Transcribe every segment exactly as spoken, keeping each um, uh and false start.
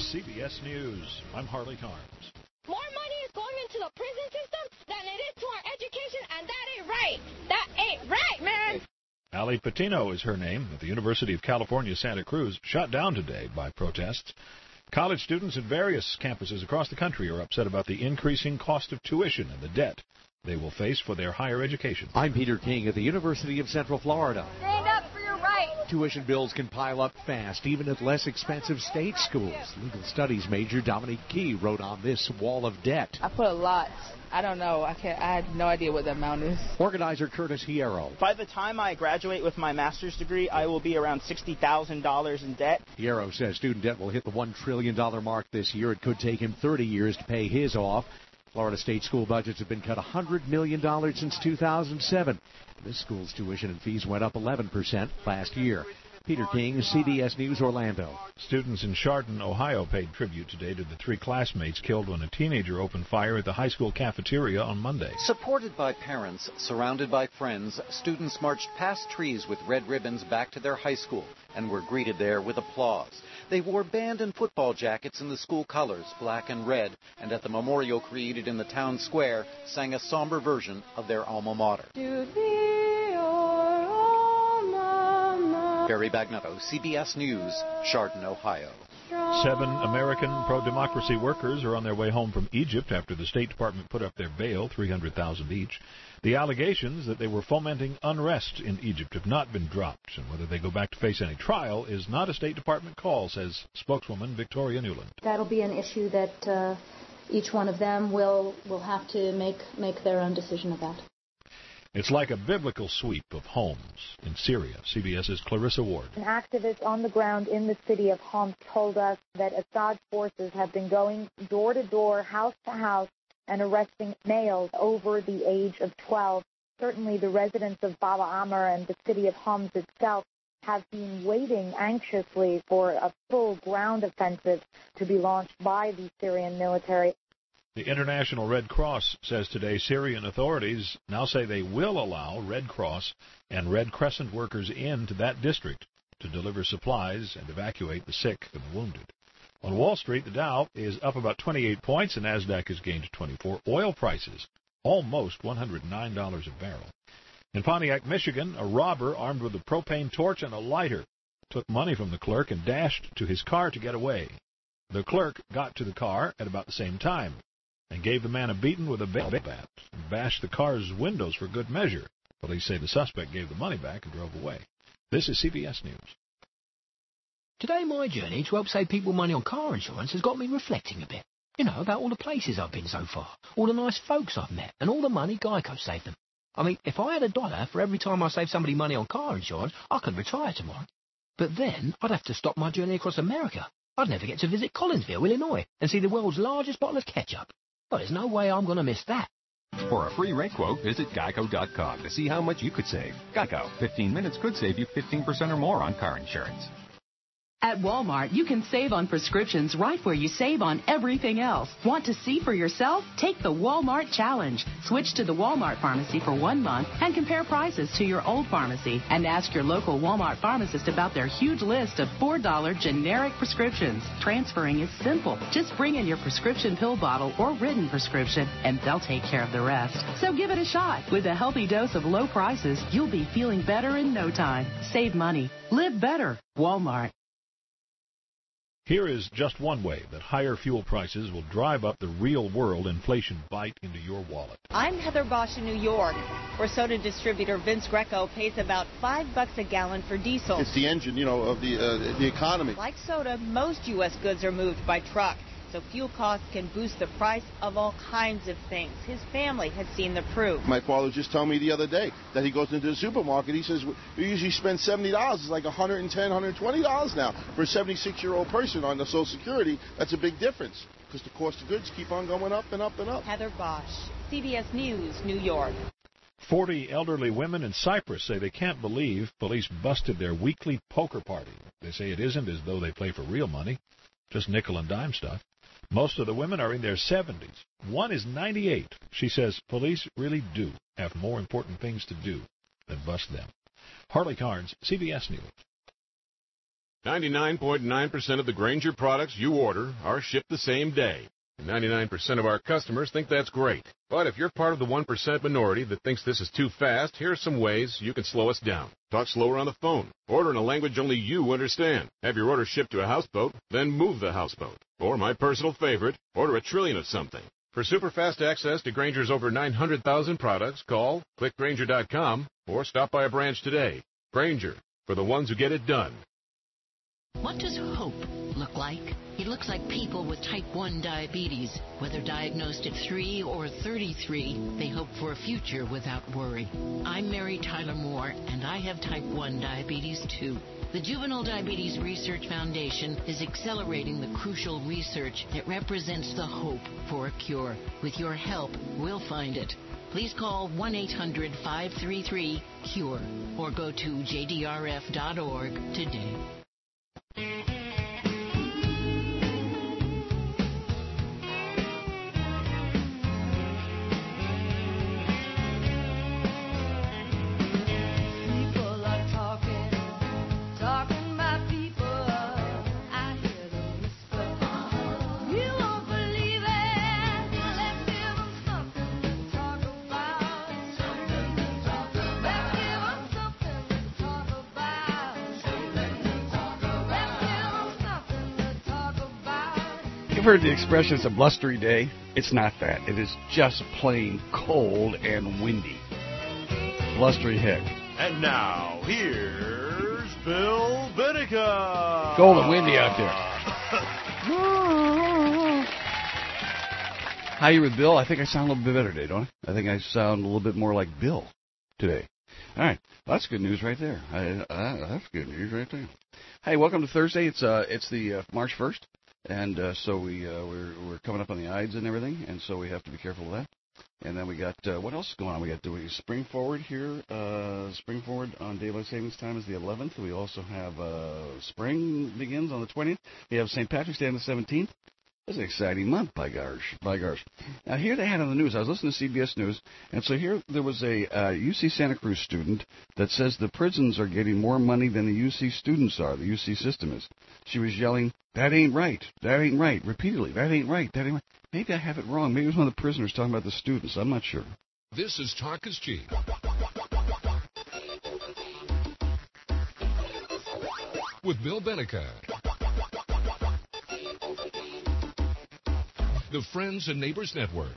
C B S News. I'm Harley Carnes. More money is going into the prison system than it is to our education, and that ain't right. That ain't right, man. Allie Patino is her name, at the University of California, Santa Cruz, shut down today by protests. College students at various campuses across the country are upset about the increasing cost of tuition and the debt they will face for their higher education. I'm Peter King at the University of Central Florida. Stand up for your rights. Tuition bills can pile up fast, even at less expensive state schools. Legal studies major Dominique Key wrote on this wall of debt. I put a lot. I don't know. I can't. I had no idea what the amount is. Organizer Curtis Hierro. By the time I graduate with my master's degree, I will be around sixty thousand dollars in debt. Hierro says student debt will hit the one trillion dollars mark this year. It could take him thirty years to pay his off. Florida state school budgets have been cut one hundred million dollars since two thousand seven. This school's tuition and fees went up eleven percent last year. Peter King, C B S News, Orlando. Students in Chardon, Ohio, paid tribute today to the three classmates killed when a teenager opened fire at the high school cafeteria on Monday. Supported by parents, surrounded by friends, students marched past trees with red ribbons back to their high school and were greeted there with applause. They wore band and football jackets in the school colors, black and red, and at the memorial created in the town square, sang a somber version of their alma mater. To thee, our alma mater. Barry Bagnetto, C B S News, Chardon, Ohio. Seven American pro-democracy workers are on their way home from Egypt after the State Department put up their bail, three hundred thousand dollars each. The allegations that they were fomenting unrest in Egypt have not been dropped, and whether they go back to face any trial is not a State Department call, says spokeswoman Victoria Newland. That'll be an issue that uh, each one of them will, will have to make, make their own decision about. It's like a biblical sweep of homes in Syria. CBS's Clarissa Ward. An activist on the ground in the city of Homs told us that Assad's forces have been going door to door, house to house, and arresting males over the age of twelve. Certainly the residents of Baba Amr and the city of Homs itself have been waiting anxiously for a full ground offensive to be launched by the Syrian military. The International Red Cross says today Syrian authorities now say they will allow Red Cross and Red Crescent workers into that district to deliver supplies and evacuate the sick and wounded. On Wall Street, the Dow is up about twenty-eight points, and NASDAQ has gained twenty-four. Oil prices almost one hundred nine dollars a barrel. In Pontiac, Michigan, a robber armed with a propane torch and a lighter took money from the clerk and dashed to his car to get away. The clerk got to the car at about the same time and gave the man a beating with a bat and bashed the car's windows for good measure. Police say the suspect gave the money back and drove away. This is C B S News. Today, my journey to help save people money on car insurance has got me reflecting a bit. You know, about all the places I've been so far, all the nice folks I've met, and all the money Geico saved them. I mean, if I had a dollar for every time I save somebody money on car insurance, I could retire tomorrow. But then I'd have to stop my journey across America. I'd never get to visit Collinsville, Illinois, and see the world's largest bottle of ketchup. Well, there's no way I'm going to miss that. For a free rate quote, visit geico dot com to see how much you could save. Geico, fifteen minutes could save you fifteen percent or more on car insurance. At Walmart, you can save on prescriptions right where you save on everything else. Want to see for yourself? Take the Walmart Challenge. Switch to the Walmart pharmacy for one month and compare prices to your old pharmacy. And ask your local Walmart pharmacist about their huge list of four dollar generic prescriptions. Transferring is simple. Just bring in your prescription pill bottle or written prescription, and they'll take care of the rest. So give it a shot. With a healthy dose of low prices, you'll be feeling better in no time. Save money. Live better. Walmart. Here is just one way that higher fuel prices will drive up the real-world inflation bite into your wallet. I'm Heather Bosch in New York, where soda distributor Vince Greco pays about five bucks a gallon for diesel. It's the engine, you know, of the uh, the economy. Like soda, most U S goods are moved by truck, so fuel costs can boost the price of all kinds of things. His family had seen the proof. My father just told me the other day that he goes into the supermarket. He says we usually spend seventy dollars. It's like one hundred ten dollars, one hundred twenty dollars now. For a seventy-six-year-old person on the Social Security, that's a big difference because the cost of goods keep on going up and up and up. Heather Bosch, C B S News, New York. Forty elderly women in Cyprus say they can't believe police busted their weekly poker party. They say it isn't as though they play for real money, just nickel and dime stuff. Most of the women are in their seventies. One is ninety-eight. She says police really do have more important things to do than bust them. Harley Carnes, C B S News. ninety-nine point nine percent of the Grainger products you order are shipped the same day. And ninety-nine percent of our customers think that's great. But if you're part of the one percent minority that thinks this is too fast, here's some ways you can slow us down. Talk slower on the phone. Order in a language only you understand. Have your order shipped to a houseboat, then move the houseboat. Or my personal favorite, order a trillion of something. For super fast access to Grainger's over nine hundred thousand products, call, click Grainger dot com, or stop by a branch today. Grainger, for the ones who get it done. What does hope look like? It looks like people with type one diabetes. Whether diagnosed at three or thirty-three, they hope for a future without worry. I'm Mary Tyler Moore, and I have type one diabetes too. The Juvenile Diabetes Research Foundation is accelerating the crucial research that represents the hope for a cure. With your help, we'll find it. Please call one eight hundred five three three CURE or go to j d r f dot org today. You've heard the expression, it's a blustery day. It's not that. It is just plain cold and windy. Blustery heck. And now, here's Bill Benica. Cold and windy out there. How are you with Bill? I think I sound a little bit better today, don't I? I think I sound a little bit more like Bill today. All right. Well, that's good news right there. I, uh, that's good news right there. Hey, welcome to Thursday. It's uh, it's the uh, March first. And uh, so we, uh, we're, we're coming up on the Ides and everything, and so we have to be careful of that. And then we got, uh, what else is going on? We got doing spring forward here. Uh, spring forward on daylight savings time is the eleventh. We also have uh, spring begins on the twentieth. We have Saint Patrick's Day on the seventeenth. It's an exciting month, by gosh, by gosh. Now, here they had on the news, I was listening to C B S News, and so here there was a uh, U C Santa Cruz student that says the prisons are getting more money than the U C students are, the U C system is. She was yelling, that ain't right, that ain't right, repeatedly, that ain't right, that ain't right. Maybe I have it wrong. Maybe it was one of the prisoners talking about the students. I'm not sure. This is Talk is Cheap. With Bill Benica. The Friends and Neighbors Network.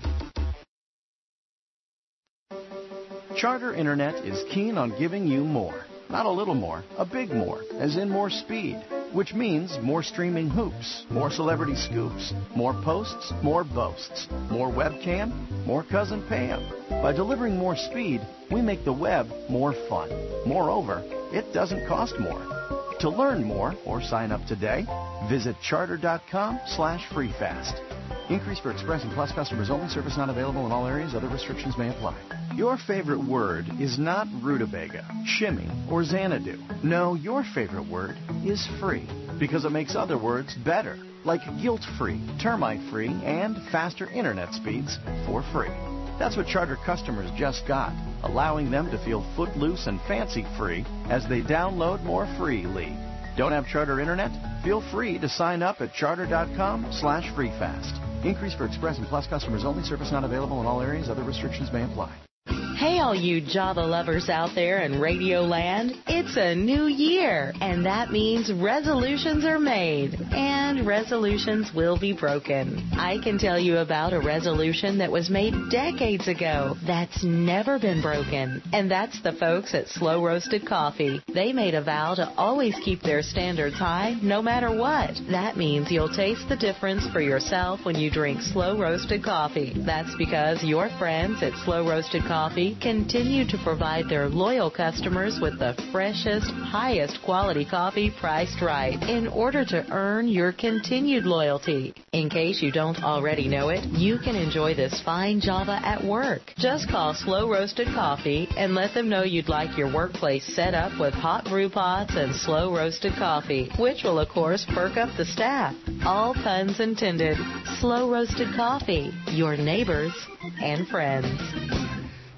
Charter Internet is keen on giving you more. Not a little more, a big more, as in more speed. Which means more streaming hoops, more celebrity scoops, more posts, more boasts, more webcam, more Cousin Pam. By delivering more speed, we make the web more fun. Moreover, it doesn't cost more. To learn more or sign up today, visit charter.com slash freefast. Increase for Express and Plus customers only. Service not available in all areas. Other restrictions may apply. Your favorite word is not rutabaga, shimmy, or Xanadu. No, your favorite word is free because it makes other words better, like guilt-free, termite-free, and faster internet speeds for free. That's what Charter customers just got, allowing them to feel footloose and fancy-free as they download more freely. Don't have Charter Internet? Feel free to sign up at charter.com slash freefast. Increase for Express and Plus customers only. Service not available in all areas. Other restrictions may apply. Hey, all you Java lovers out there in Radio Land, it's a new year, and that means resolutions are made, and resolutions will be broken. I can tell you about a resolution that was made decades ago that's never been broken, and that's the folks at Slow Roasted Coffee. They made a vow to always keep their standards high, no matter what. That means you'll taste the difference for yourself when you drink Slow Roasted Coffee. That's because your friends at Slow Roasted Coffee continue to provide their loyal customers with the freshest, highest quality coffee priced right in order to earn your continued loyalty. In case you don't already know it, you can enjoy this fine Java at work. Just call Slow Roasted Coffee and let them know you'd like your workplace set up with hot brew pots and slow roasted coffee, which will of course perk up the staff. All puns intended. Slow Roasted Coffee, your neighbors and friends.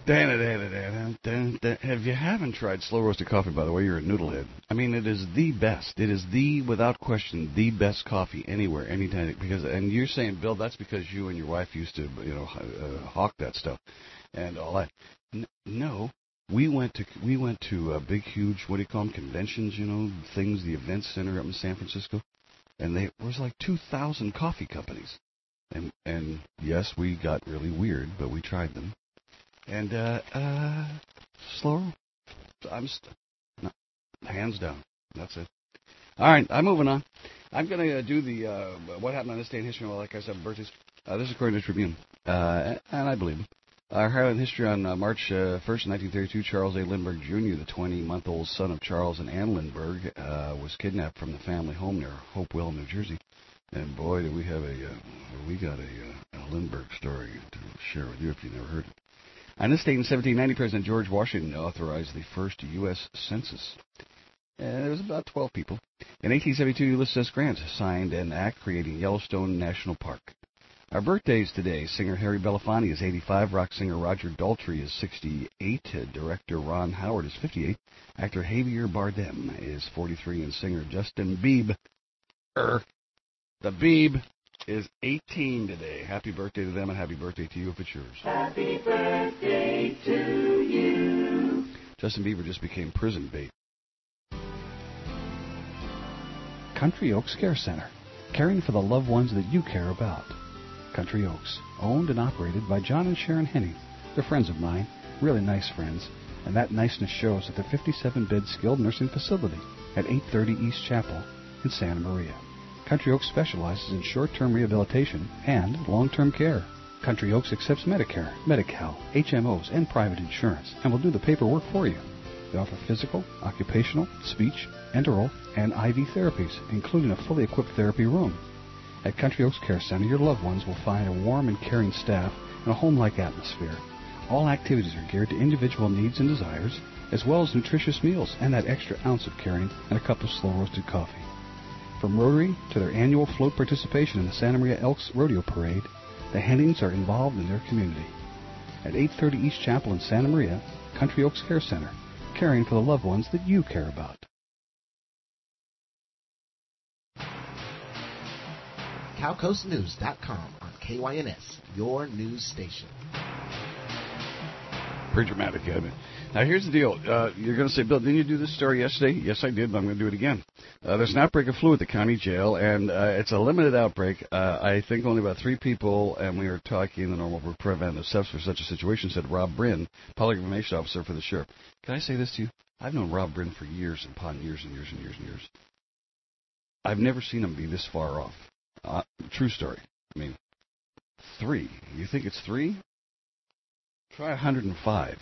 Dana, Dana, Dana, Dana, Dana. If you haven't tried slow roasted coffee, by the way, you're a noodlehead. I mean, it is the best. It is the, without question, the best coffee anywhere, anytime. Because, and you're saying, Bill, that's because you and your wife used to, you know, uh, hawk that stuff and all that. N- no, we went to we went to uh, big, huge, what do you call them, conventions, you know, things, the event center up in San Francisco, and they, there was like two thousand coffee companies. And, and yes, we got really weird, but we tried them. And, uh, uh, slow. I'm st- no, hands down. That's it. All right, I'm moving on. I'm going to uh, do the, uh, what happened on this day in history, well, like I said, birthdays. Uh, this is according to Tribune, uh, and I believe it. Our highlight in history on uh, March uh, first, nineteen thirty-two, Charles A. Lindbergh Junior, the twenty-month-old son of Charles and Ann Lindbergh, uh, was kidnapped from the family home near Hopewell, New Jersey. And boy, do we have a, uh, we got a, uh, a Lindbergh story to share with you if you never heard it. On this date in seventeen ninety, President George Washington authorized the first U S Census. And there was about twelve people. In eighteen seventy-two, Ulysses S. Grant signed an act creating Yellowstone National Park. Our birthdays today, singer Harry Belafonte is eighty-five, rock singer Roger Daltrey is sixty-eight, director Ron Howard is fifty-eight, actor Javier Bardem is forty-three, and singer Justin Bieber, er, the Bieb, is eighteen today. Happy birthday to them, and happy birthday to you if it's yours. Happy birthday to you. Justin Bieber just became prison bait. Country Oaks Care Center, caring for the loved ones that you care about. Country Oaks, owned and operated by John and Sharon Henning. They're friends of mine, really nice friends, and that niceness shows at their fifty-seven bed skilled nursing facility at eight thirty East Chapel in Santa Maria. Country Oaks specializes in short-term rehabilitation and long-term care. Country Oaks accepts Medicare, Medi-Cal, H M Os, and private insurance, and will do the paperwork for you. They offer physical, occupational, speech, enteral, and I V therapies, including a fully equipped therapy room. At Country Oaks Care Center, your loved ones will find a warm and caring staff and a home-like atmosphere. All activities are geared to individual needs and desires, as well as nutritious meals and that extra ounce of caring and a cup of slow-roasted coffee. From Rotary to their annual float participation in the Santa Maria Elks Rodeo Parade, the Hennings are involved in their community. At eight thirty East Chapel in Santa Maria, Country Oaks Care Center, caring for the loved ones that you care about. Cow Coast News dot com on K Y N S, your news station. Pretty dramatic, I mean. Now, here's the deal. Uh, you're going to say, Bill, didn't you do this story yesterday? Yes, I did, but I'm going to do it again. Uh, there's an outbreak of flu at the county jail, and uh, it's a limited outbreak. Uh, I think only about three people, and we are talking the normal preventive steps for such a situation, said Rob Bryn, public information officer for the sheriff. Can I say this to you? I've known Rob Bryn for years upon years and years and years and years. I've never seen him be this far off. Uh, true story. I mean, three. You think it's three? Try one hundred five.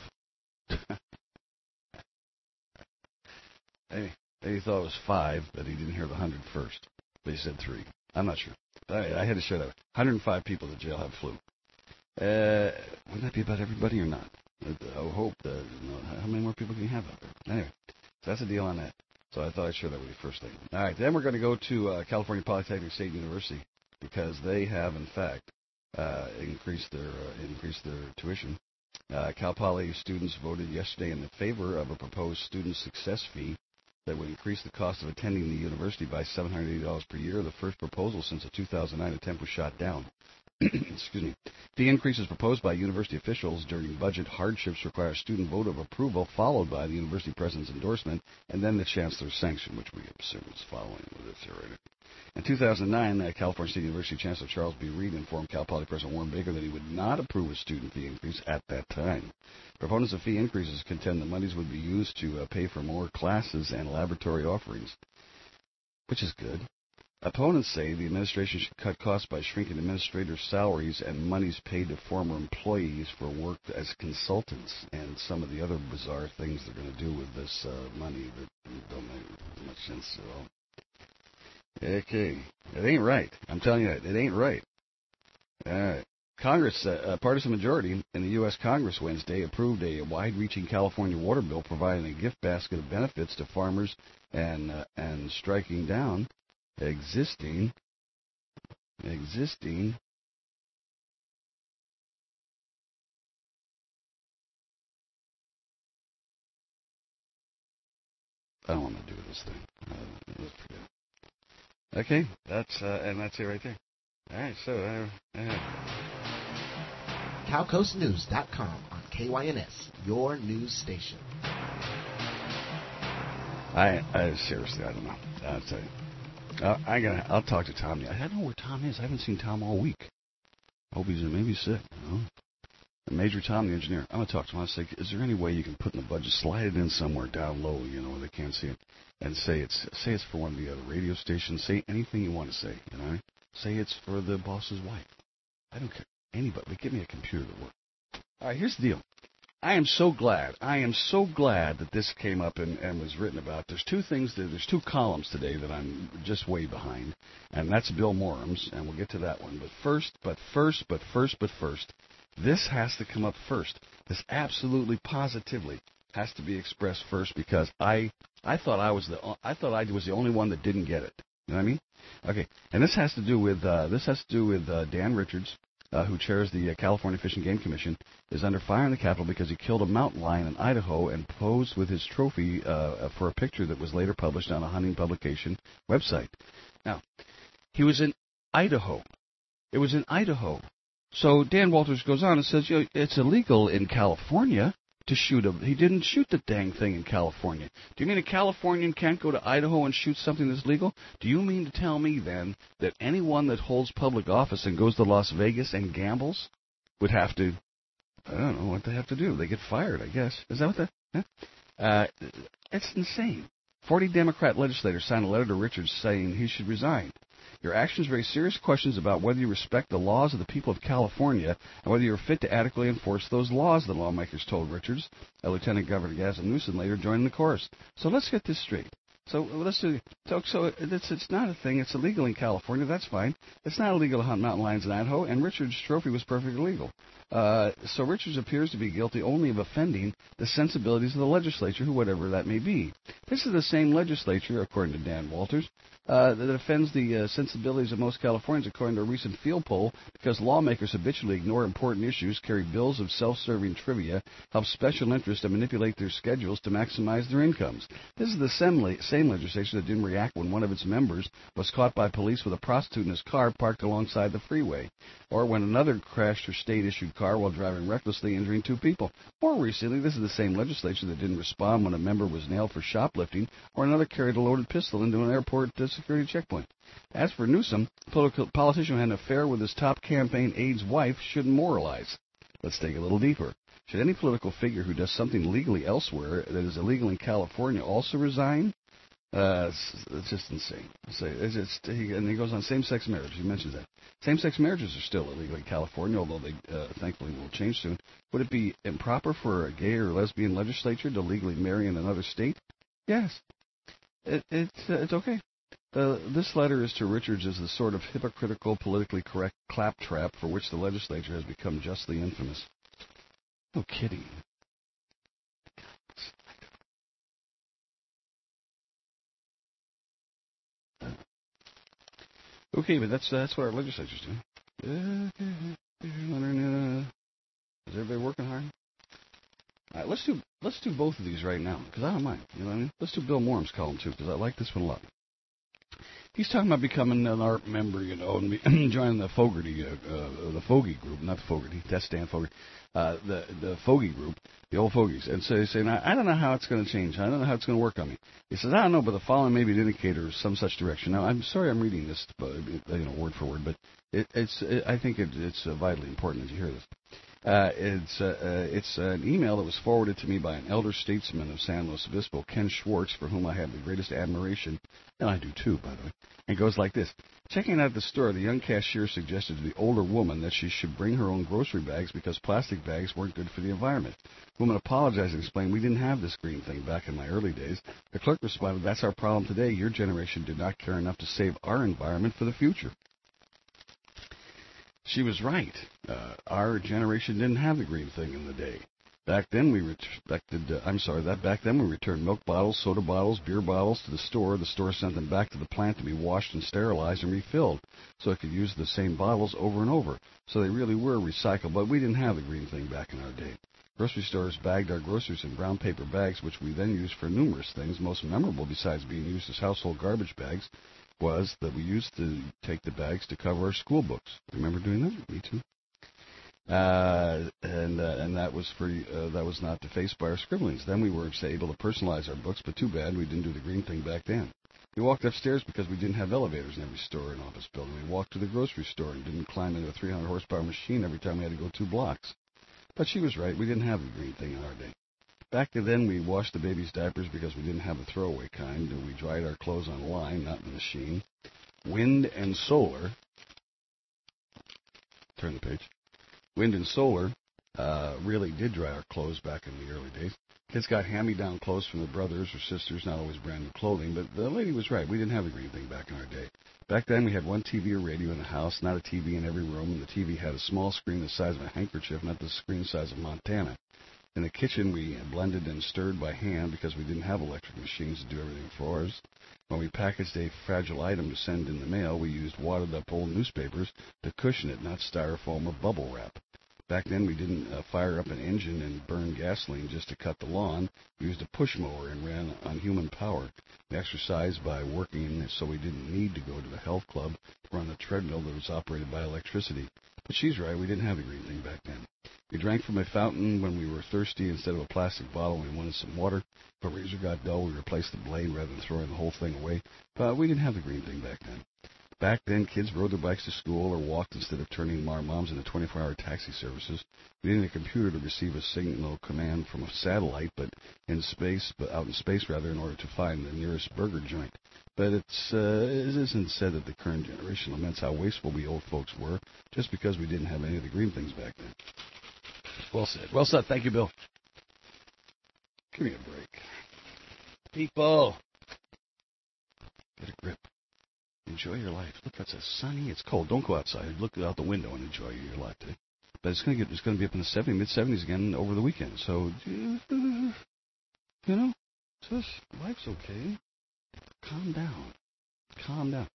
Hey, he thought it was five, but he didn't hear the one hundred first. But he said three. I'm not sure. I, I had to show that. one hundred five people in jail have flu. Uh, wouldn't that be about everybody or not? I hope that, you know, how many more people can you have out there? Anyway, so that's the deal on that. So I thought I'd share that with you first thing. All right, then we're going to go to uh, California Polytechnic State University because they have, in fact, uh, increased their uh, increased their tuition. Uh, Cal Poly students voted yesterday in favor of a proposed student success fee that would increase the cost of attending the university by seven hundred eighty dollars per year. The first proposal since the two thousand nine attempt was shot down. Excuse me. Fee increases proposed by university officials during budget hardships require student vote of approval, followed by the university president's endorsement, and then the chancellor's sanction, which we assume is following with this already. In two thousand nine, uh, California State University Chancellor Charles B. Reed informed Cal Poly President Warren Baker that he would not approve a student fee increase at that time. Proponents of fee increases contend the monies would be used to uh, pay for more classes and laboratory offerings, which is good. Opponents say the administration should cut costs by shrinking administrators' salaries and monies paid to former employees for work as consultants and some of the other bizarre things they're going to do with this uh, money that don't make much sense at all. Okay, it ain't right. I'm telling you that. It ain't right. All right. Congress, uh, a partisan majority in the U S Congress Wednesday approved a wide-reaching California water bill providing a gift basket of benefits to farmers and uh, and striking down existing existing I don't want to do this thing. Uh, let's forget it. Okay, that's uh, and that's it right there. All right, so uh, uh, cow coast news dot com on K Y N S, your news station. I, I seriously, I don't know. I'll tell you. Uh, I gotta. I'll talk to Tom. I don't know where Tom is. I haven't seen Tom all week. I hope he's maybe sick. You know? Major Tom, the engineer. I'm gonna talk to him. I say, is there any way you can put in the budget, slide it in somewhere down low, you know, where they can't see it, and say it's say it's for one of the other radio stations. Say anything you want to say. You know, say it's for the boss's wife. I don't care. Anybody, give me a computer that works. All right, here's the deal. I am so glad. I am so glad that this came up and, and was written about. There's two things. That, there's two columns today that I'm just way behind, and that's Bill Morham's, and we'll get to that one. But first, but first, but first, but first, this has to come up first. This absolutely, positively has to be expressed first because I, I thought I was the, I thought I was the only one that didn't get it. You know what I mean? Okay, and this has to do with uh, this has to do with uh, Dan Richards. Uh, who chairs the uh, California Fish and Game Commission, is under fire in the Capitol because he killed a mountain lion in Idaho and posed with his trophy uh, for a picture that was later published on a hunting publication website. Now, he was in Idaho. It was in Idaho. So Dan Walters goes on and says, you know, it's illegal in California to shoot a... He didn't shoot the dang thing in California. Do you mean a Californian can't go to Idaho and shoot something that's legal? Do you mean to tell me, then, that anyone that holds public office and goes to Las Vegas and gambles would have to... I don't know what they have to do. They get fired, I guess. Is that what that... Huh? Uh, it's insane. Forty Democrat legislators signed a letter to Richards saying he should resign. Your actions raise serious questions about whether you respect the laws of the people of California and whether you're fit to adequately enforce those laws, the lawmakers told Richards. Uh, Lieutenant Governor Gavin Newsom later joined in the chorus. So let's get this straight. So let's do. So, so it's it's not a thing. It's illegal in California. That's fine. It's not illegal to hunt mountain lions in Idaho. And Richards' trophy was perfectly legal. Uh, so Richards appears to be guilty only of offending the sensibilities of the legislature, who whatever that may be. This is the same legislature, according to Dan Walters, uh, that offends the uh, sensibilities of most Californians, according to a recent field poll, because lawmakers habitually ignore important issues, carry bills of self-serving trivia, help special interests, and manipulate their schedules to maximize their incomes. This is the same, same legislature that didn't react when one of its members was caught by police with a prostitute in his car parked alongside the freeway, or when another crashed her state-issued car while driving recklessly, injuring two people. More recently, this is the same legislature that didn't respond when a member was nailed for shoplifting or another carried a loaded pistol into an airport uh, security checkpoint. As for Newsom, a political politician who had an affair with his top campaign aide's wife shouldn't moralize. Let's dig a little deeper. Should any political figure who does something legally elsewhere that is illegal in California also resign? Uh, it's, it's just insane. So it's, it's, he, and he goes on same-sex marriage. He mentions that. Same-sex marriages are still illegal in California, although they uh, thankfully will change soon. Would it be improper for a gay or lesbian legislature to legally marry in another state? Yes. It, it's, uh, it's okay. Uh, this letter is to Richards as the sort of hypocritical, politically correct claptrap for which the legislature has become justly infamous. No kidding. Okay, but that's uh, that's what our legislature's doing. Uh, is everybody working hard? All right, let's do let's do both of these right now because I don't mind. You know what I mean? Let's do Bill Morham's column too because I like this one a lot. He's talking about becoming an art member, you know, and be, joining the Fogarty, uh, uh, the Fogey group, not the Fogarty, that's Dan Fogarty, uh, the the Fogey group, the old Fogies. And so he's saying, I, I don't know how it's going to change. I don't know how it's going to work on me. He says, I don't know, but the following may be an indicator of some such direction. Now, I'm sorry I'm reading this, you know, word for word, but it, it's it, I think it, it's uh, vitally important that you hear this. Uh, it's uh, uh, it's an email that was forwarded to me by an elder statesman of San Luis Obispo, Ken Schwartz, for whom I have the greatest admiration, and I do too, by the way. And it goes like this. Checking out at the store, the young cashier suggested to the older woman that she should bring her own grocery bags because plastic bags weren't good for the environment. The woman apologized and explained, we didn't have this green thing back in my early days. The clerk responded, that's our problem today. Your generation did not care enough to save our environment for the future. She was right. Uh, our generation didn't have the green thing in the day. Back then we respected, uh, I'm sorry, that back then we returned milk bottles, soda bottles, beer bottles to the store. The store sent them back to the plant to be washed and sterilized and refilled so it could use the same bottles over and over. So they really were recycled, but we didn't have the green thing back in our day. Grocery stores bagged our groceries in brown paper bags, which we then used for numerous things. Most memorable, besides being used as household garbage bags, was that we used to take the bags to cover our school books. Remember doing that? Me too. Uh, and uh, and that was for uh, that was not defaced by our scribblings. Then we were able to personalize our books, but too bad we didn't do the green thing back then. We walked upstairs because we didn't have elevators in every store and office building. We walked to the grocery store and didn't climb into a three hundred horsepower machine every time we had to go two blocks. But she was right. We didn't have the green thing in our day. Back then, we washed the baby's diapers because we didn't have the throwaway kind, and we dried our clothes on a line, not in a machine. Wind and solar. Turn the page. Wind and solar uh, really did dry our clothes back in the early days. Kids got hand-me-down clothes from their brothers or sisters, not always brand-new clothing, but the lady was right. We didn't have the green thing back in our day. Back then, we had one T V or radio in the house, not a T V in every room, and the T V had a small screen the size of a handkerchief, not the screen size of Montana. In the kitchen, we blended and stirred by hand because we didn't have electric machines to do everything for us. When we packaged a fragile item to send in the mail, we used watered-up old newspapers to cushion it, not styrofoam or bubble wrap. Back then, we didn't uh, fire up an engine and burn gasoline just to cut the lawn. We used a push mower and ran on human power. We exercised by working, so we didn't need to go to the health club to run a treadmill that was operated by electricity. But she's right, we didn't have the green thing back then. We drank from a fountain when we were thirsty instead of a plastic bottle when we wanted some water. If a razor got dull, we replaced the blade rather than throwing the whole thing away. But we didn't have the green thing back then. Back then, kids rode their bikes to school or walked instead of turning our moms into twenty-four hour taxi services. We didn't need a computer to receive a signal command from a satellite, but in space, but out in space rather, in order to find the nearest burger joint. But it's uh, it isn't said that the current generation laments how wasteful we old folks were, just because we didn't have any of the green things back then. Well said. Well said. Thank you, Bill. Give me a break. People, get a grip. Enjoy your life. Look, it's sunny. It's cold. Don't go outside. Look out the window and enjoy your life today. But it's going to get it's going to be up in the seventies, mid seventies again over the weekend. So, you know, just life's okay. Calm down. Calm down.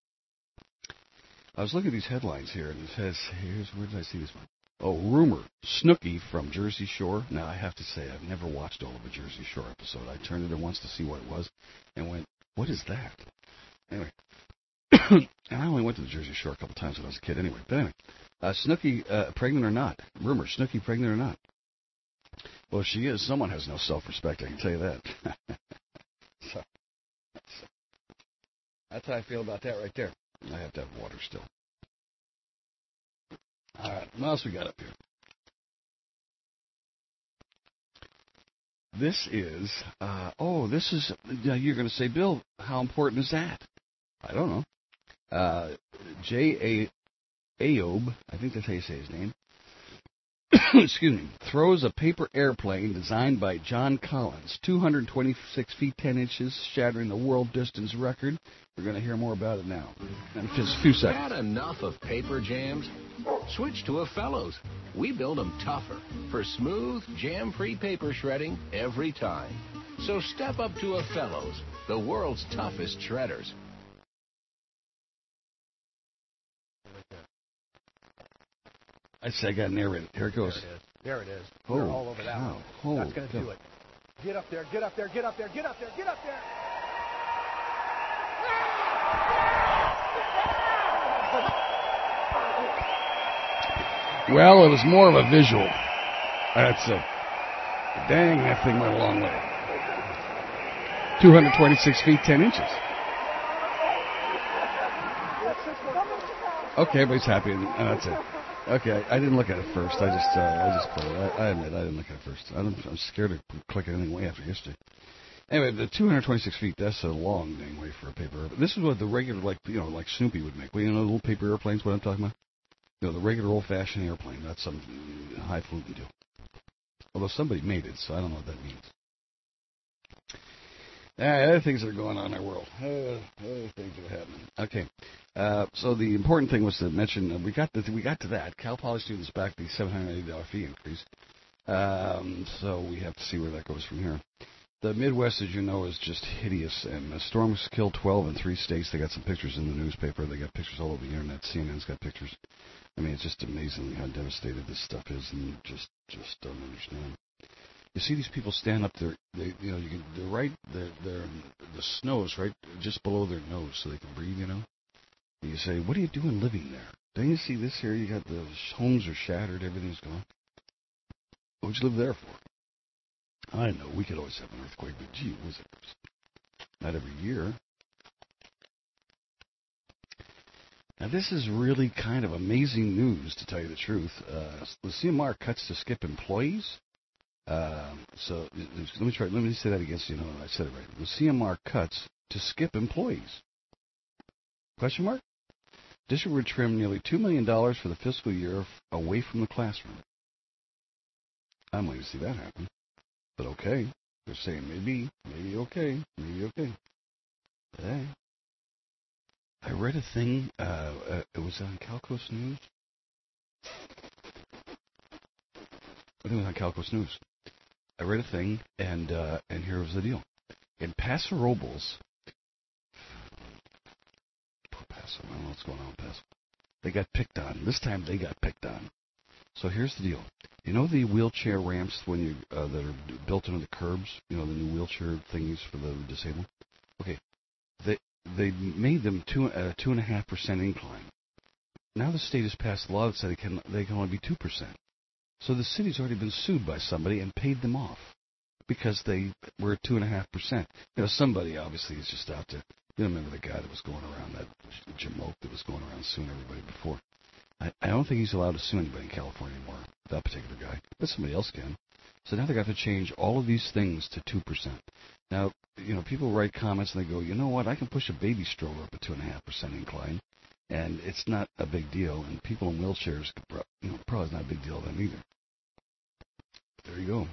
I was looking at these headlines here, and it says, here's where did I see this one? Oh, rumor. Snooki from Jersey Shore. Now, I have to say, I've never watched all of a Jersey Shore episode. I turned it in once to see what it was and went, what is that? Anyway. And I only went to the Jersey Shore a couple times when I was a kid anyway. But anyway, uh, Snooki, uh, pregnant or not? Rumor, Snooki pregnant or not? Well, if she is, someone has no self-respect, I can tell you that. so, that's, that's how I feel about that right there. I have to have water still. All right, what else we got up here? This is, uh, oh, this is, uh, you're going to say, Bill, how important is that? I don't know. Uh, J. A. Ayob, I think that's how you say his name, excuse me, throws a paper airplane designed by John Collins, two hundred twenty-six feet ten inches, shattering the world distance record. We're going to hear more about it now in just a few seconds. Had enough of paper jams? Switch to a Fellows. We build them tougher for smooth, jam-free paper shredding every time. So step up to a Fellows, the world's toughest shredders. I say I got to narrate it. Here it goes. There it is. There it is. Oh, We're all over that cow. one. Oh, That's going to do it. Get up there, get up there, get up there, get up there, get up there. Well, it was more of a visual. That's it. Dang, that thing went a long way. two hundred twenty-six feet, ten inches. Okay, everybody's happy. And that's it. Okay, I didn't look at it first. I just, uh, I just played it. I, I admit I didn't look at it first. I I'm scared to click anything way after yesterday. Anyway, the two hundred twenty-six feet, that's a long dang way for a paper airplane. This is what the regular, like, you know, like Snoopy would make. Well, you know, the little paper airplanes, what I'm talking about? You know, the regular old-fashioned airplane. That's some highfalutin deal. Although somebody made it, so I don't know what that means. Ah, other things that are going on in our world. Uh, other things that are happening. Okay. Uh, so the important thing was to mention, uh, we got to, we got to that. Cal Poly students back the seven hundred eighty dollars fee increase. Um, so we have to see where that goes from here. The Midwest, as you know, is just hideous, and the storms killed twelve in three states. They got some pictures in the newspaper. They got pictures all over the internet. C N N's got pictures. I mean, it's just amazing how devastated this stuff is, and just just don't understand. You see these people stand up there. They, you know, you can. They're right. They're, they're the snow's right just below their nose, so they can breathe. You know. And you say, "What are you doing living there?" Don't you see this here? You got the homes are shattered. Everything's gone. What'd you live there for? I know we could always have an earthquake, but gee, was it not every year? Now this is really kind of amazing news, to tell you the truth. Uh, the C M R cuts to skip employees. Uh, so let me try. Let me say that again, so you know I said it right. The C M R cuts to skip employees. Question mark? District would trim nearly two million dollars for the fiscal year away from the classroom. I'm waiting to see that happen. But okay, they're saying maybe, maybe okay, maybe okay. Hey, I read a thing. Uh, uh, it was on Calcoast News. I think it was on Calcoast News. I read a thing, and uh, and here was the deal. In Paso Robles, poor Paso, I don't know what's going on with Paso. They got picked on. This time they got picked on. So here's the deal. You know the wheelchair ramps when you uh, that are built into the curbs? You know, the new wheelchair thingies for the disabled? Okay. They they made them two uh, two and a half percent incline. Now the state has passed a law that said it can they can only be two percent. So the city's already been sued by somebody and paid them off because they were two and a half percent. You know, somebody obviously is just out to. You remember the guy that was going around, that Jim Oak that was going around suing everybody before. I, I don't think he's allowed to sue anybody in California anymore, that particular guy, but somebody else can. So now they got to change all of these things to two percent. Now, you know, people write comments and they go, you know what, I can push a baby stroller up a two point five percent incline, and it's not a big deal, and people in wheelchairs, you know, probably not a big deal to them either. But there you go.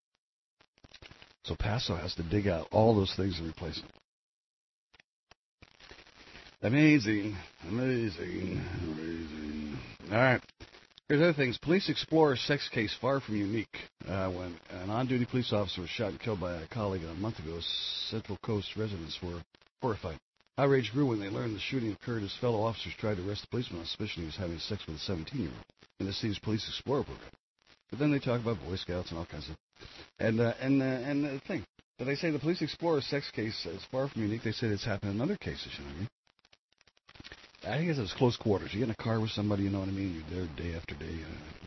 So Paso has to dig out all those things and replace them. Amazing, amazing, amazing. All right. Here's other things. Police explore a sex case far from unique. Uh, when an on-duty police officer was shot and killed by a colleague a month ago, Central Coast residents were horrified. Outrage grew when they learned the shooting occurred as fellow officers tried to arrest the policeman on suspicion he was having sex with a seventeen-year-old in the city's Police Explorer program. But then they talk about Boy Scouts and all kinds of... And, uh, and, uh, and the thing. But they say the Police Explorer sex case is far from unique. They said it's happened in other cases, you know what I mean? I guess it was close quarters. You get in a car with somebody, you know what I mean? You're there day after day.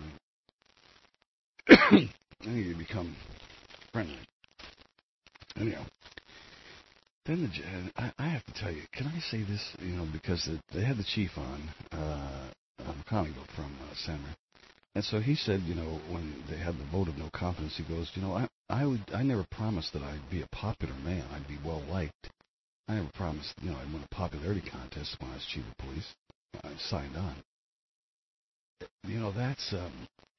Uh, I think you become friendly. Anyhow, then the, I, I have to tell you, can I say this? You know, because they had the chief on, uh, um, Conigal from uh, Sandra, and so he said, you know, when they had the vote of no confidence, he goes, you know, I, I would, I never promised that I'd be a popular man. I'd be well liked. I never promised, you know, I'd win a popularity contest when I was chief of police. I signed on. You know, that's, um,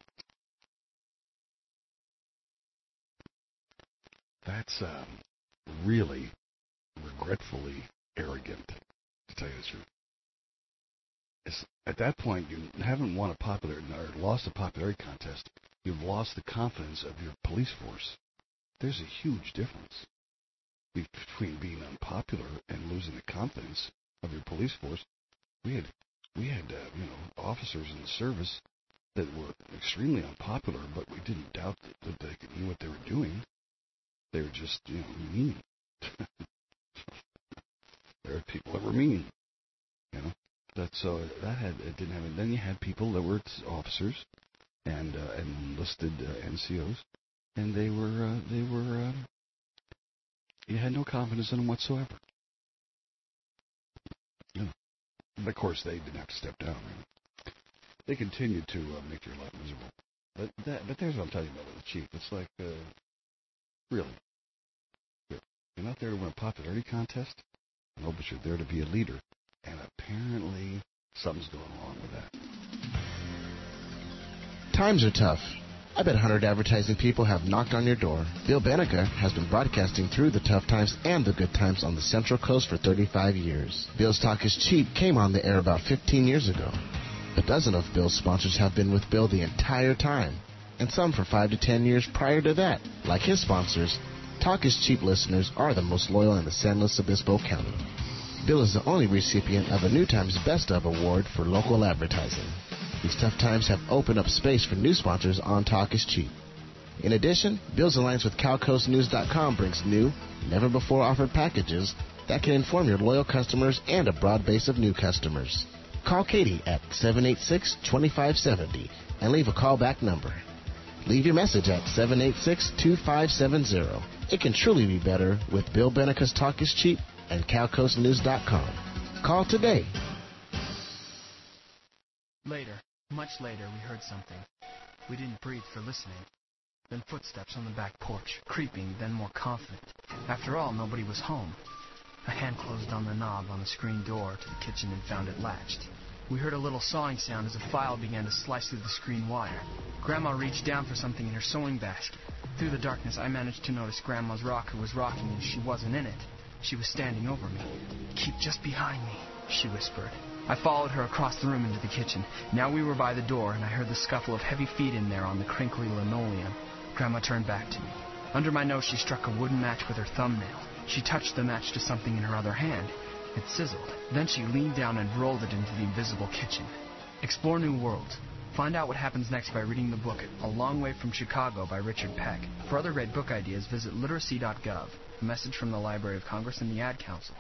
that's, um, really regretfully arrogant, to tell you the truth. It's, at that point, you haven't won a popular, or lost a popularity contest. You've lost the confidence of your police force. There's a huge difference between being unpopular and losing the confidence of your police force. We had, we had, uh, you know, officers in the service that were extremely unpopular, but we didn't doubt that, that they knew what they were doing. They were just, you know, mean. There were people that were mean, you know. That so that had it didn't have. Then you had people that were officers and uh, and enlisted uh, N C Os, and they were uh, they were. Uh, You had no confidence in them whatsoever. Yeah. But of course, they didn't have to step down. Right? They continued to uh, make your life miserable. But that, but there's what I'm telling you about with the chief. It's like, uh, really, you're not there to win a popularity contest. No, but you're there to be a leader. And apparently, something's going wrong with that. Times are tough. I bet one hundred advertising people have knocked on your door. Bill Benica has been broadcasting through the tough times and the good times on the Central Coast for thirty-five years. Bill's Talk is Cheap came on the air about fifteen years ago. A dozen of Bill's sponsors have been with Bill the entire time, and some for five to ten years prior to that. Like his sponsors, Talk is Cheap listeners are the most loyal in the San Luis Obispo County. Bill is the only recipient of a New Times Best Of Award for local advertising. These tough times have opened up space for new sponsors on Talk is Cheap. In addition, Bill's alliance with Cal Coast News dot com brings new, never-before-offered packages that can inform your loyal customers and a broad base of new customers. Call Katie at seven eight six, two five seven zero and leave a callback number. Leave your message at seven eight six, two five seven zero. It can truly be better with Bill Benica's Talk is Cheap and Cal Coast News dot com. Call today. Later, much later, we heard something. We didn't breathe for listening. Then footsteps on the back porch, creeping, then more confident. After all, nobody was home. A hand closed on the knob on the screen door to the kitchen and found it latched. We heard a little sawing sound as a file began to slice through the screen wire. Grandma reached down for something in her sewing basket. Through the darkness, I managed to notice Grandma's rocker was rocking and she wasn't in it. She was standing over me. "Keep just behind me," she whispered. I followed her across the room into the kitchen. Now we were by the door, and I heard the scuffle of heavy feet in there on the crinkly linoleum. Grandma turned back to me. Under my nose, she struck a wooden match with her thumbnail. She touched the match to something in her other hand. It sizzled. Then she leaned down and rolled it into the invisible kitchen. Explore new worlds. Find out what happens next by reading the book A Long Way from Chicago by Richard Peck. For other great book ideas, visit literacy dot gov. A message from the Library of Congress and the Ad Council.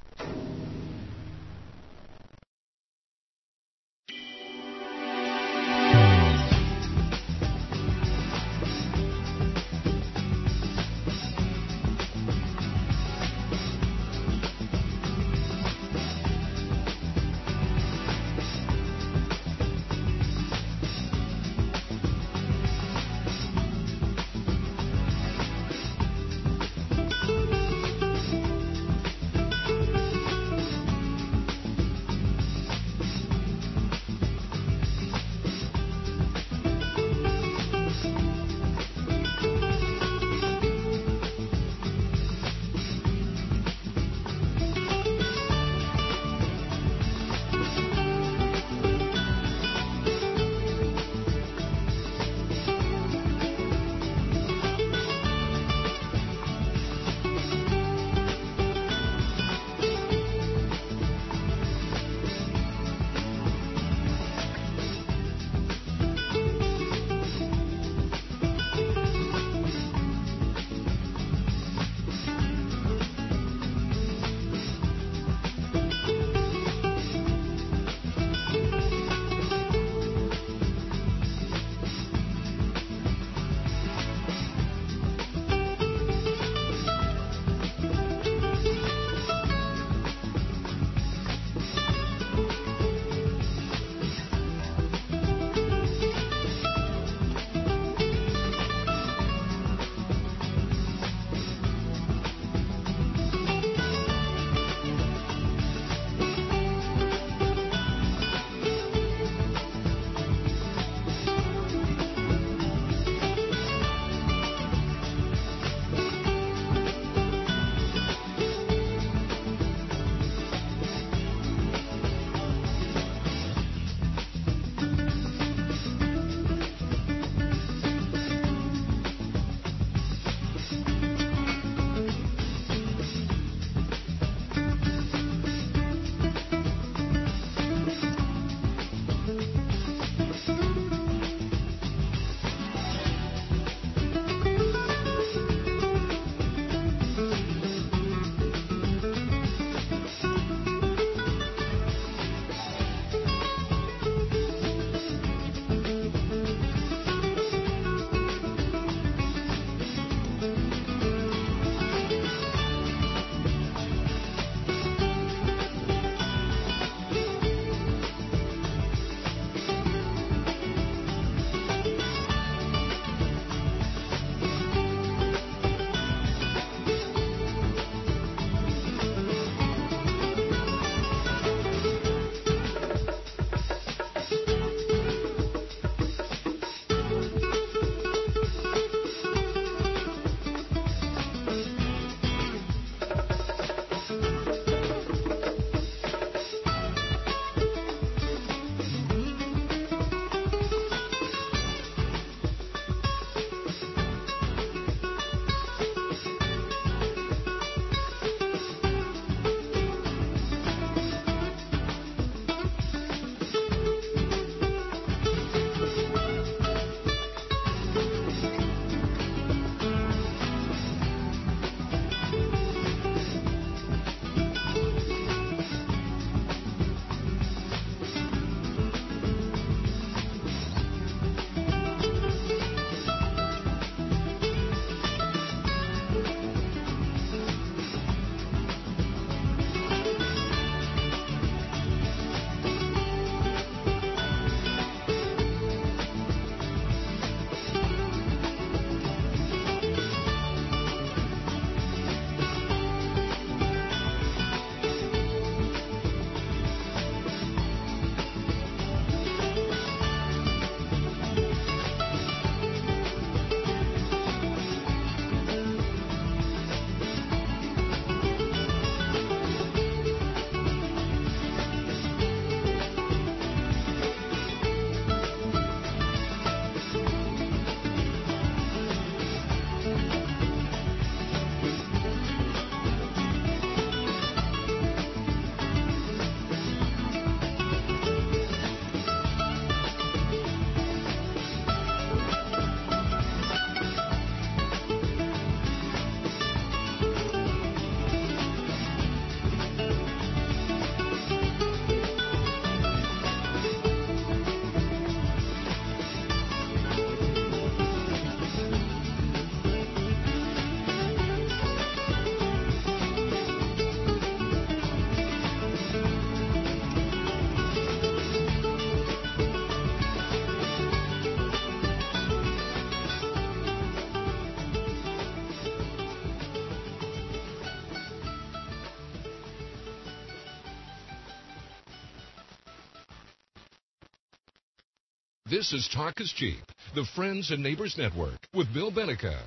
This is Talk is Cheap, the Friends and Neighbors Network with Bill Benica.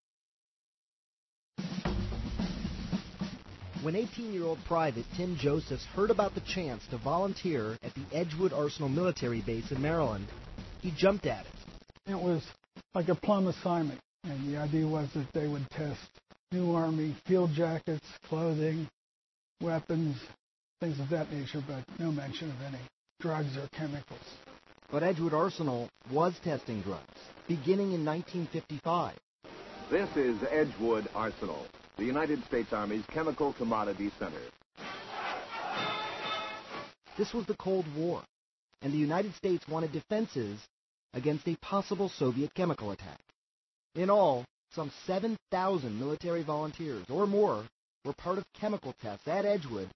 When eighteen-year-old Private Tim Josephs heard about the chance to volunteer at the Edgewood Arsenal military base in Maryland, he jumped at it. It was like a plum assignment, and the idea was that they would test new Army field jackets, clothing, weapons, things of that nature, but no mention of any drugs or chemicals. But Edgewood Arsenal was testing drugs, beginning in nineteen fifty-five. This is Edgewood Arsenal, the United States Army's chemical commodity center. This was the Cold War, and the United States wanted defenses against a possible Soviet chemical attack. In all, some seven thousand military volunteers or more were part of chemical tests at Edgewood.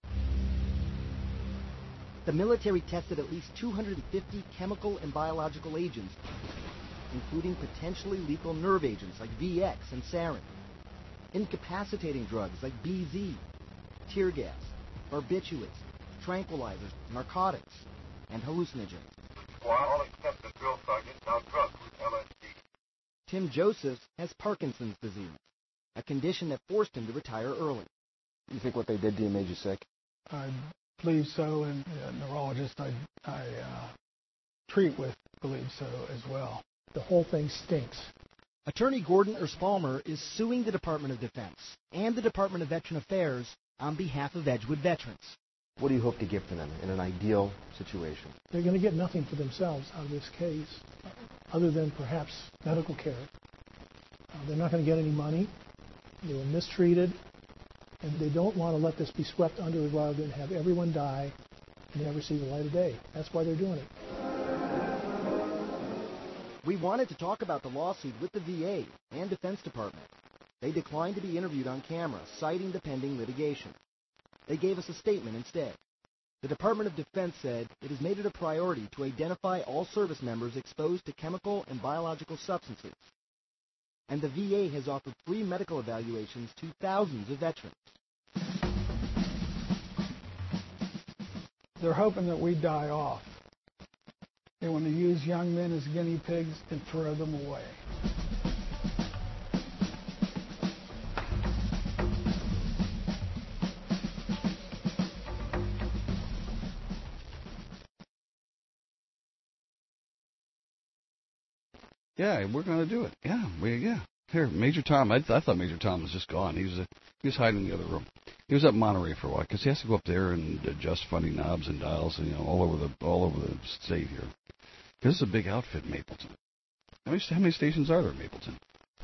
The military tested at least two hundred fifty chemical and biological agents, including potentially lethal nerve agents like V X and sarin, incapacitating drugs like B Z, tear gas, barbiturates, tranquilizers, narcotics, and hallucinogens. For all except the drill sergeant, now drugged with L S D. Tim Josephs has Parkinson's disease, a condition that forced him to retire early. You think what they did to you made you sick? I believe so, and a neurologist I, I uh, treat with believes so as well. The whole thing stinks. Attorney Gordon Erspalmer is suing the Department of Defense and the Department of Veteran Affairs on behalf of Edgewood veterans. What do you hope to get from them in an ideal situation? They're going to get nothing for themselves out of this case, other than perhaps medical care. Uh, they're not going to get any money. They were mistreated, and they don't want to let this be swept under the rug and have everyone die and never see the light of day. That's why they're doing it. We wanted to talk about the lawsuit with the V A and Defense Department. They declined to be interviewed on camera, citing the pending litigation. They gave us a statement instead. The Department of Defense said it has made it a priority to identify all service members exposed to chemical and biological substances. And the V A has offered free medical evaluations to thousands of veterans. They're hoping that we die off. They want to use young men as guinea pigs and throw them away. Yeah, we're going to do it. Yeah, we yeah. Here, Major Tom. I, I thought Major Tom was just gone. He was uh, he was hiding in the other room. He was up in Monterey for a while because he has to go up there and adjust funny knobs and dials, and you know, all over the all over the state here. This is a big outfit, Mapleton. How many how many stations are there in Mapleton?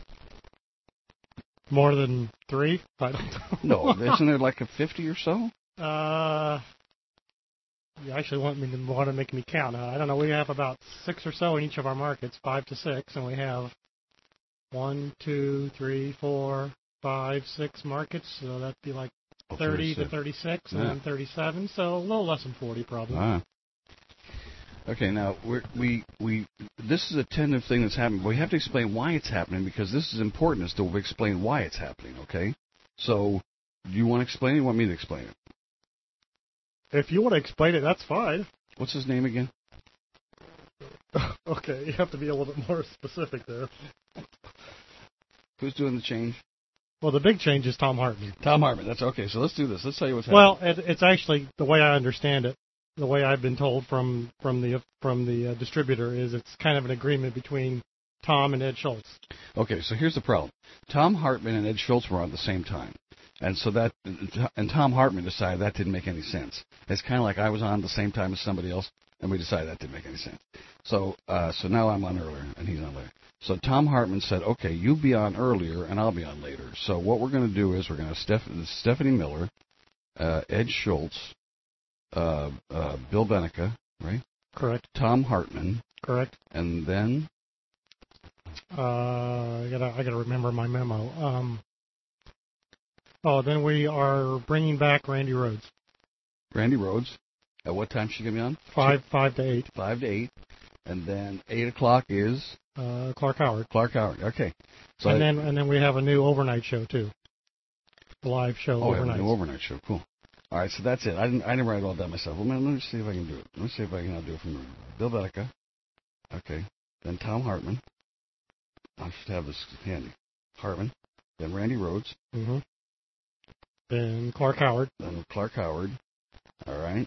More than three? I don't know. No, isn't there like a fifty or so? Uh, you actually want me to want to make me count. Uh, I don't know. We have about six or so in each of our markets, five to six, and we have one, two, three, four, five, six markets. So that'd be like oh, thirty to thirty-six, yeah. And then thirty-seven. So a little less than forty, probably. Ah. Okay, now we're, we we this is a tentative thing that's happening. We have to explain why it's happening because this is important as to explain why it's happening. Okay, so do you want to explain it? Or you want me to explain it? If you want to explain it, that's fine. What's his name again? Okay, you have to be a little bit more specific there. Who's doing the change? Well, the big change is Tom Hartman. Tom Hartman. That's okay. So let's do this. Let's tell you what's happening. Well, it, it's actually the way I understand it. The way I've been told from from the from the uh, distributor is it's kind of an agreement between Tom and Ed Schultz. Okay, so here's the problem. Tom Hartman and Ed Schultz were on at the same time. And so that, and Tom Hartman decided that didn't make any sense. It's kind of like I was on at the same time as somebody else, and we decided that didn't make any sense. So, uh, so now I'm on earlier, and he's on later. So Tom Hartman said, okay, you be on earlier, and I'll be on later. So what we're going to do is we're going to have Steph- Stephanie Miller, uh, Ed Schultz, uh, uh, Bill Benica, right? Correct. Tom Hartman. Correct. And then? Uh, I gotta, I gotta remember my memo. Um. Oh, then we are bringing back Randy Rhodes. Randy Rhodes. At what time is she going to be on? Five, five to eight. Five to eight. And then eight o'clock is? Uh, Clark Howard. Clark Howard, okay. So and I, then and then we have a new overnight show, too. The live show oh, overnight. Oh, a new overnight show, cool. All right, so that's it. I didn't, I didn't write it all down myself. Well, man, let me see if I can do it. Let me see if I can do it from Bill Benica, Okay. Then Tom Hartman. I should have this handy. Hartman. Then Randy Rhoads. Mm-hmm. Then Clark Howard. Then Clark Howard. All right.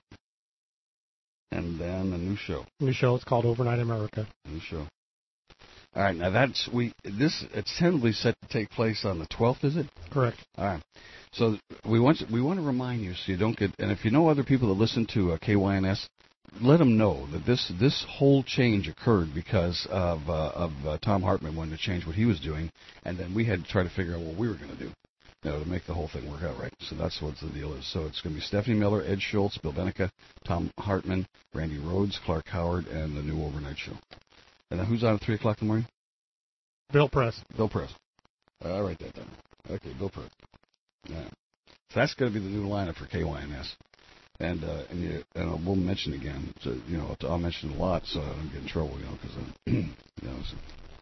And then a new show. New show. It's called Overnight America. New show. All right. Now that's we. This it's tentatively set to take place on the twelfth. Is it? Correct. All right. So we want to, we want to remind you so you don't get. And if you know other people that listen to uh, K Y N S, let them know that this this whole change occurred because of uh, of uh, Tom Hartman wanting to change what he was doing, and then we had to try to figure out what we were going to do, you know, to make the whole thing work out right. So that's what the deal is. So it's going to be Stephanie Miller, Ed Schultz, Bill Benica, Tom Hartman, Randy Rhoads, Clark Howard, and the new overnight show. And then who's on at three o'clock in the morning? Bill Press. Bill Press. Uh, I'll write that down. Okay, Bill Press. Yeah. So that's going to be the new lineup for K Y N S. And uh, and, you, and we'll mention again. So you know, I'll mention it a lot, so I don't get in trouble. You know, because uh, you know, so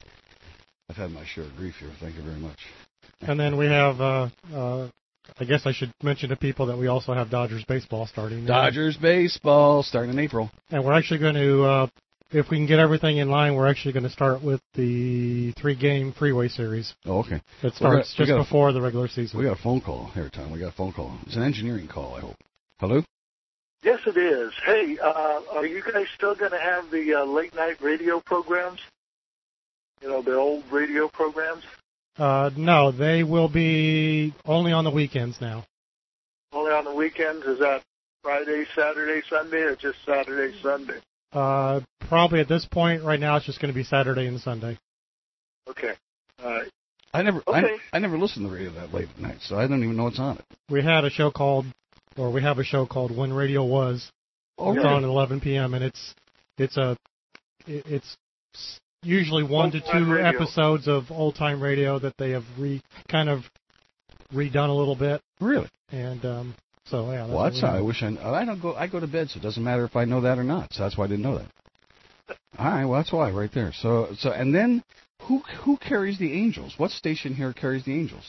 I've had my share of grief here. Thank you very much. And then we have. Uh, uh, I guess I should mention to people that we also have Dodgers baseball starting. Dodgers baseball starting in April. And we're actually going to, uh, if we can get everything in line, we're actually going to start with the three-game freeway series. Oh, okay. It starts got, just before the regular season. We got a phone call here, Tom. We got a phone call. It's an engineering call, I hope. Hello? Yes, it is. Hey, uh, are you guys still going to have the uh, late-night radio programs? You know, the old radio programs? Uh, no, they will be only on the weekends now. Only on the weekends? Is that Friday, Saturday, Sunday, or just Saturday, Sunday? Uh, probably at this point, right now, it's just going to be Saturday and Sunday. Okay. All right. I never, okay. I, I never listen to the radio that late at night, so I don't even know what's on it. We had a show called, or we have a show called When Radio Was. Oh, it's really? on at eleven p.m. and it's it's a it's usually one to two radio. episodes of old time radio that they have re kind of redone a little bit. Really? And um, so yeah. That's Well, that's what how I wish I. I don't go. I go to bed, so it doesn't matter if I know that or not. So that's why I didn't know that. All right. Well, that's why right there. So so and then who who carries the Angels? What station here carries the Angels?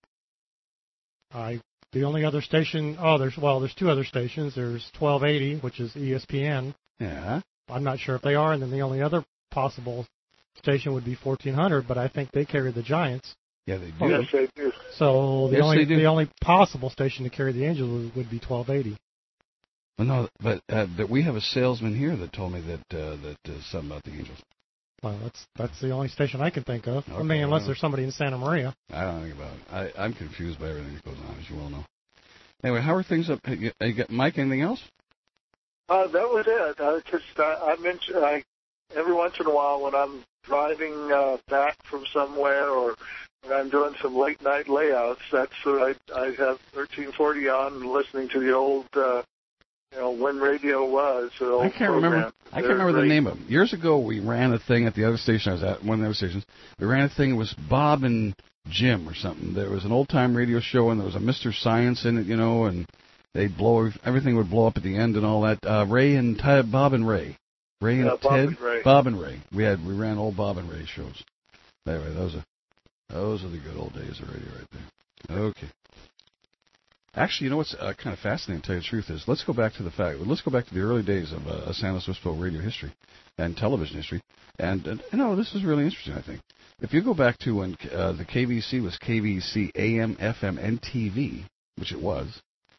I the only other station. Oh, there's well, there's two other stations. There's twelve eighty, which is E S P N. Yeah. I'm not sure if they are, and then the only other possible station would be fourteen hundred, but I think they carry the Giants. Yeah, they do. Yes, they do. So the Yes, only they do. the only possible station to carry the Angels would, would be twelve eighty. Well, no, but uh, but we have a salesman here that told me that uh, that uh, something about the Angels. Well, that's that's the only station I can think of. Okay, I mean, unless well. there's somebody in Santa Maria. I don't think about it. I, I'm confused by everything that goes on, as you well know. Anyway, how are things up? You, you got Mike? Anything else? Uh, that was it. I just I, I mentioned I every once in a while when I'm driving uh, back from somewhere or when I'm doing some late night layouts, that's what I I have thirteen forty on and listening to the old uh, you know when radio was. The old I can't program. remember. I can't They're remember the great. name of them. Years ago, we ran a thing at the other station I was at. One of the other stations. We ran a thing. It was Bob and Jim or something. There was an old time radio show, and there was a Mister Science in it, you know, and they'd blow everything would blow up at the end and all that. Uh, Ray and Ted, Bob and Ray, Ray and Yeah, Bob Ted, and Ray. Bob and Ray. We had we ran old Bob and Ray shows. Anyway, those are those are the good old days of radio right there. Okay. Actually, you know what's uh, kind of fascinating, to tell you the truth, is let's go back to the fact, let's go back to the early days of uh, San Luis Obispo radio history and television history. And, and, you know, this is really interesting, I think. If you go back to when uh, the K V C was K V C A M, F M, and T V, which it was,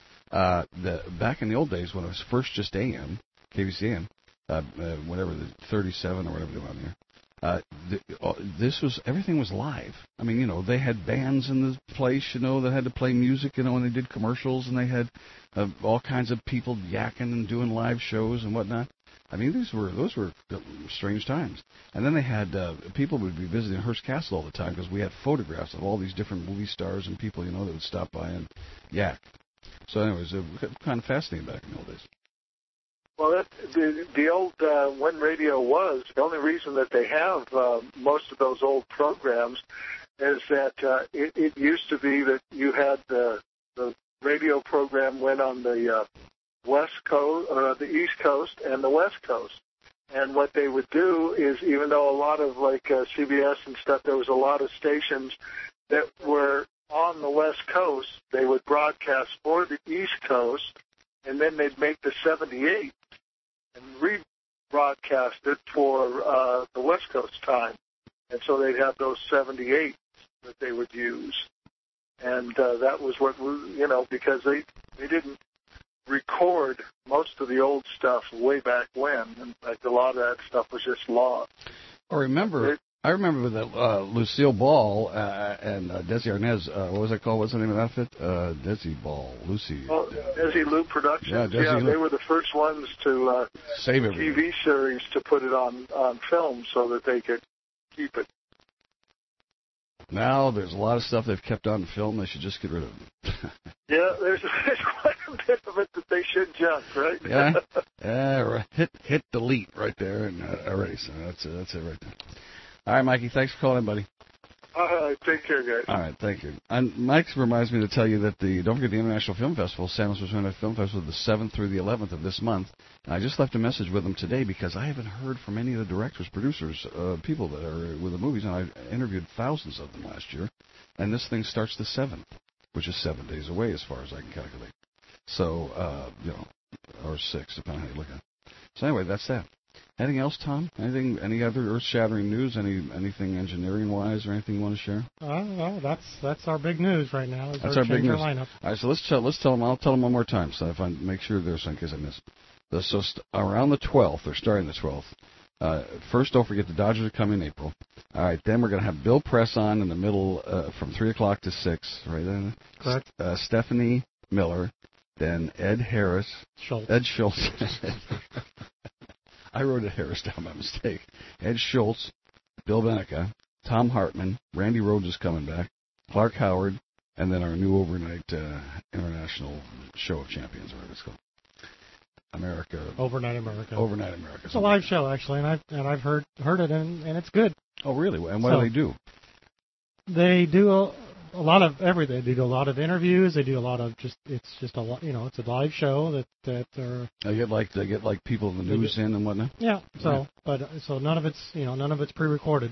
uh, the, back in the old days when it was first just A M, K V C A M, uh, uh, whatever, the thirty-seven or whatever they were on there, Uh, th- uh, this was, everything was live. I mean, you know, they had bands in the place, you know, that had to play music, you know, and they did commercials, and they had uh, all kinds of people yakking and doing live shows and whatnot. I mean, these were, those were strange times. And then they had, uh, people would be visiting Hearst Castle all the time because we had photographs of all these different movie stars and people, you know, that would stop by and yak. So anyways, it was kind of fascinating back in the old days. Well, that, the the old uh, when radio was, the only reason that they have uh, most of those old programs is that uh, it, it used to be that you had the the radio program went on the uh, west coast, uh, the east coast, and the west coast. And what they would do is, even though a lot of like uh, C B S and stuff, there was a lot of stations that were on the west coast, they would broadcast for the east coast, and then they'd make the seventy-eight and re broadcasted for uh, the West Coast time. And so they'd have those seventy-eight that they would use. And uh, that was what, you know, because they, they didn't record most of the old stuff way back when. In fact, a lot of that stuff was just lost. I remember, it, I remember that uh, Lucille Ball uh, and uh, Desi Arnaz, uh, what was it called? What's the name of that outfit? Uh, Desi Ball, Lucy. Well, uh, Desi Lou Productions. Yeah, Desi yeah Lou. They were the first ones to uh, save it. T V series to put it on, on film so that they could keep it. Now there's a lot of stuff they've kept on film. They should just get rid of it. Yeah, there's, there's quite a bit of it that they should junk, right? Yeah, yeah. Right. Hit hit delete right there and uh, erase. That's it. That's it right there. All right, Mikey. Thanks for calling, buddy. All right, take care, guys. All right, thank you. And Mike reminds me to tell you that the don't forget the International Film Festival, San Luis Obispo Film Festival, the seventh through the eleventh of this month. And I just left a message with them today because I haven't heard from any of the directors, producers, uh, people that are with the movies, and I interviewed thousands of them last year. And this thing starts the seventh, which is seven days away as far as I can calculate. So, uh, you know, or six, depending on how you look at it. So anyway, that's that. Anything else, Tom? Anything? Any other earth-shattering news? Any anything engineering-wise or anything you want to share? Uh, no, that's that's our big news right now. Is That's our, our big news. lineup. All right, so let's tell let's tell them. I'll tell them one more time, so if I make sure there's in case I miss. So, so st- around the twelfth, or starting the twelfth. Uh, first, don't forget the Dodgers are coming in April. All right, then we're going to have Bill Press on in the middle uh, from three o'clock to six. Right then. Correct. Uh, Stephanie Miller, then Ed Harris. Schultz. Ed Schultz. I wrote Ed Harris down by mistake. Ed Schultz, Bill Benica, Tom Hartman, Randy Rhodes is coming back, Clark Howard, and then our new overnight uh, international show of champions, or whatever it's called. America. Overnight America. Overnight America. It's a live show actually, and I've and I've heard heard it, and, and it's good. Oh, really? And what so, do they do? They do a, a lot of everything. They do a lot of interviews. They do a lot of just. It's just a lot. You know, it's a live show that that are. They get like they get like people in the news get, in and whatnot. Yeah. So, yeah. but so none of it's you know none of it's pre-recorded.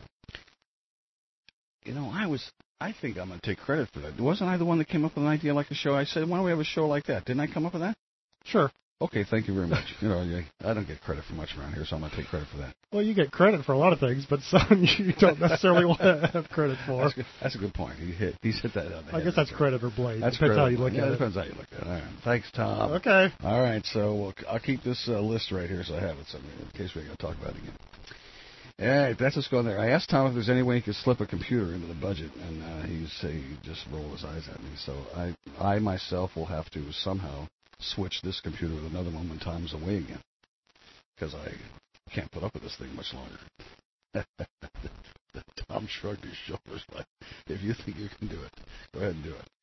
You know, I was. I think I'm going to take credit for that. Wasn't I the one that came up with an idea like a show? I said, why don't we have a show like that? Didn't I come up with that? Sure. Okay, thank you very much. You know, I don't get credit for much around here, so I'm going to take credit for that. Well, you get credit for a lot of things, but some you don't necessarily want to have credit for. That's, good. That's a good point. He hit, he's hit that on the I head. guess that's credit or blade. That's depends credit. how you look yeah, at it. it. Depends how you look at it. All right. Thanks, Tom. Okay. All right, so we'll, I'll keep this uh, list right here so I have it somewhere in case we're going to talk about it again. All right, that's what's going there. I asked Tom if there's any way he could slip a computer into the budget, and uh, he say he just rolled his eyes at me. So I, I myself will have to somehow switch this computer with another one when Tom's away again, because I can't put up with this thing much longer. Tom shrugged his shoulders like, if you think you can do it, go ahead and do it.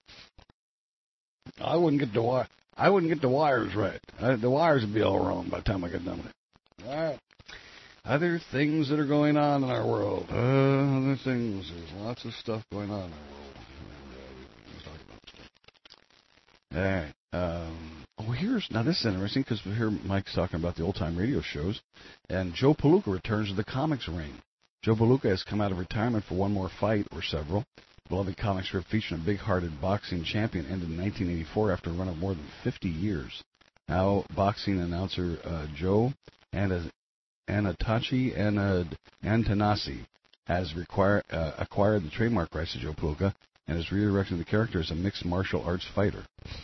I wouldn't get the wire. I wouldn't get the wires right. I, the wires would be all wrong by the time I get done with it. All right. Other things that are going on in our world. Uh, other things. There's lots of stuff going on in our world. Let's talk about it. All right. Um, oh, here's now this is interesting because here Mike's talking about the old time radio shows, and Joe Palooka returns to the comics ring. Joe Palooka has come out of retirement for one more fight or several. The beloved comic strip featuring a big-hearted boxing champion ended in nineteen eighty-four after a run of more than fifty years. Now, boxing announcer uh, Joe Anatachi Antanasi has require, uh, acquired the trademark rights to Joe Palooka and is redirecting the character as a mixed martial arts fighter.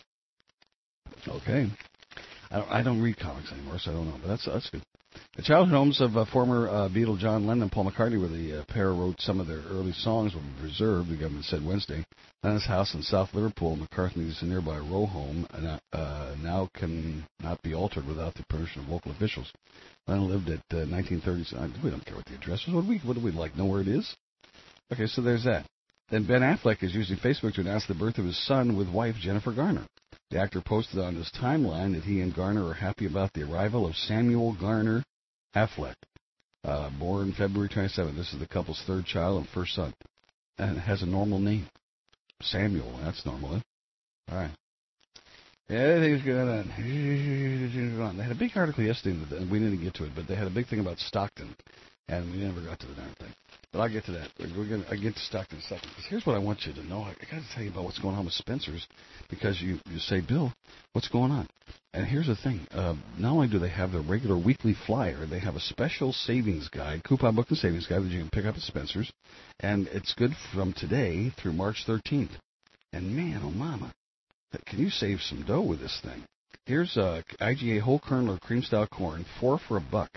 Okay. I don't, I don't read comics anymore, so I don't know, but that's that's good. The childhood homes of uh, former uh, Beatle John Lennon and Paul McCartney, where the uh, pair wrote some of their early songs, will be preserved, the government said Wednesday. Lennon's house in South Liverpool, McCartney's nearby row home, uh, uh, now cannot be altered without the permission of local officials. Lennon lived at uh, nineteen thirties. Uh, we don't care what the address is. What do we, what do we like, know where it is? Okay, so there's that. Then Ben Affleck is using Facebook to announce the birth of his son with wife Jennifer Garner. The actor posted on his timeline that he and Garner are happy about the arrival of Samuel Garner Affleck, uh, born February twenty-seventh. This is the couple's third child and first son, and it has a normal name. Samuel, that's normal, eh? All right. Everything's going on. They had a big article yesterday, and we didn't get to it, but they had a big thing about Stockton, and we never got to the darn thing. But I'll get to that. We're gonna, I'll get to Stockton in a second. Because here's what I want you to know. I, I got to tell you about what's going on with Spencer's, because you, you say, Bill, what's going on? And here's the thing. Uh, not only do they have their regular weekly flyer, they have a special savings guide, coupon book and savings guide that you can pick up at Spencer's, and it's good from today through March thirteenth. And man, oh mama, can you save some dough with this thing? Here's uh, I G A whole kernel or cream style corn, four for a buck,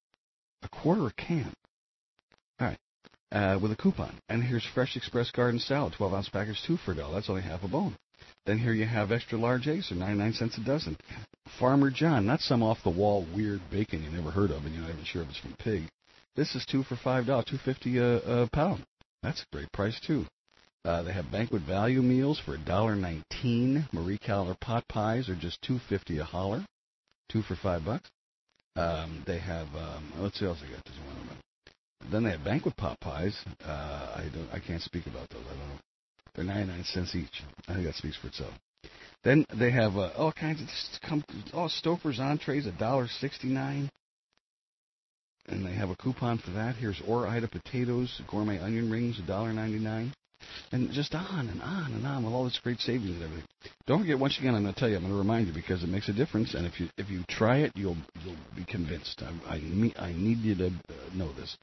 a quarter a can. All right. Uh, with a coupon. And here's Fresh Express Garden Salad, twelve ounce package, two for a dollar. That's only half a bone. Then here you have extra large eggs for ninety-nine cents a dozen. Farmer John, not some off the wall weird bacon you never heard of and you're not even sure if it's from pig. This is two for five dollars, two fifty a, a pound. That's a great price too. Uh, they have banquet value meals for one dollar nineteen. Marie Callender's pot pies are just two fifty a holler, two for five bucks. Um, they have um, let's see what else I got. This one of them. Then they have banquet pot pies. Uh, I don't. I can't speak about those. I don't know. They're ninety-nine cents each. I think that speaks for itself. Then they have uh, all kinds of come. Oh, Stouffer's entrees, one dollar sixty-nine. And they have a coupon for that. Here's Ore-Ida potatoes, gourmet onion rings, one dollar ninety-nine. And just on and on and on with all this great savings and everything. Don't forget, once again, I'm going to tell you, I'm going to remind you because it makes a difference. And if you if you try it, you'll you'll be convinced. I I, I need you to know this.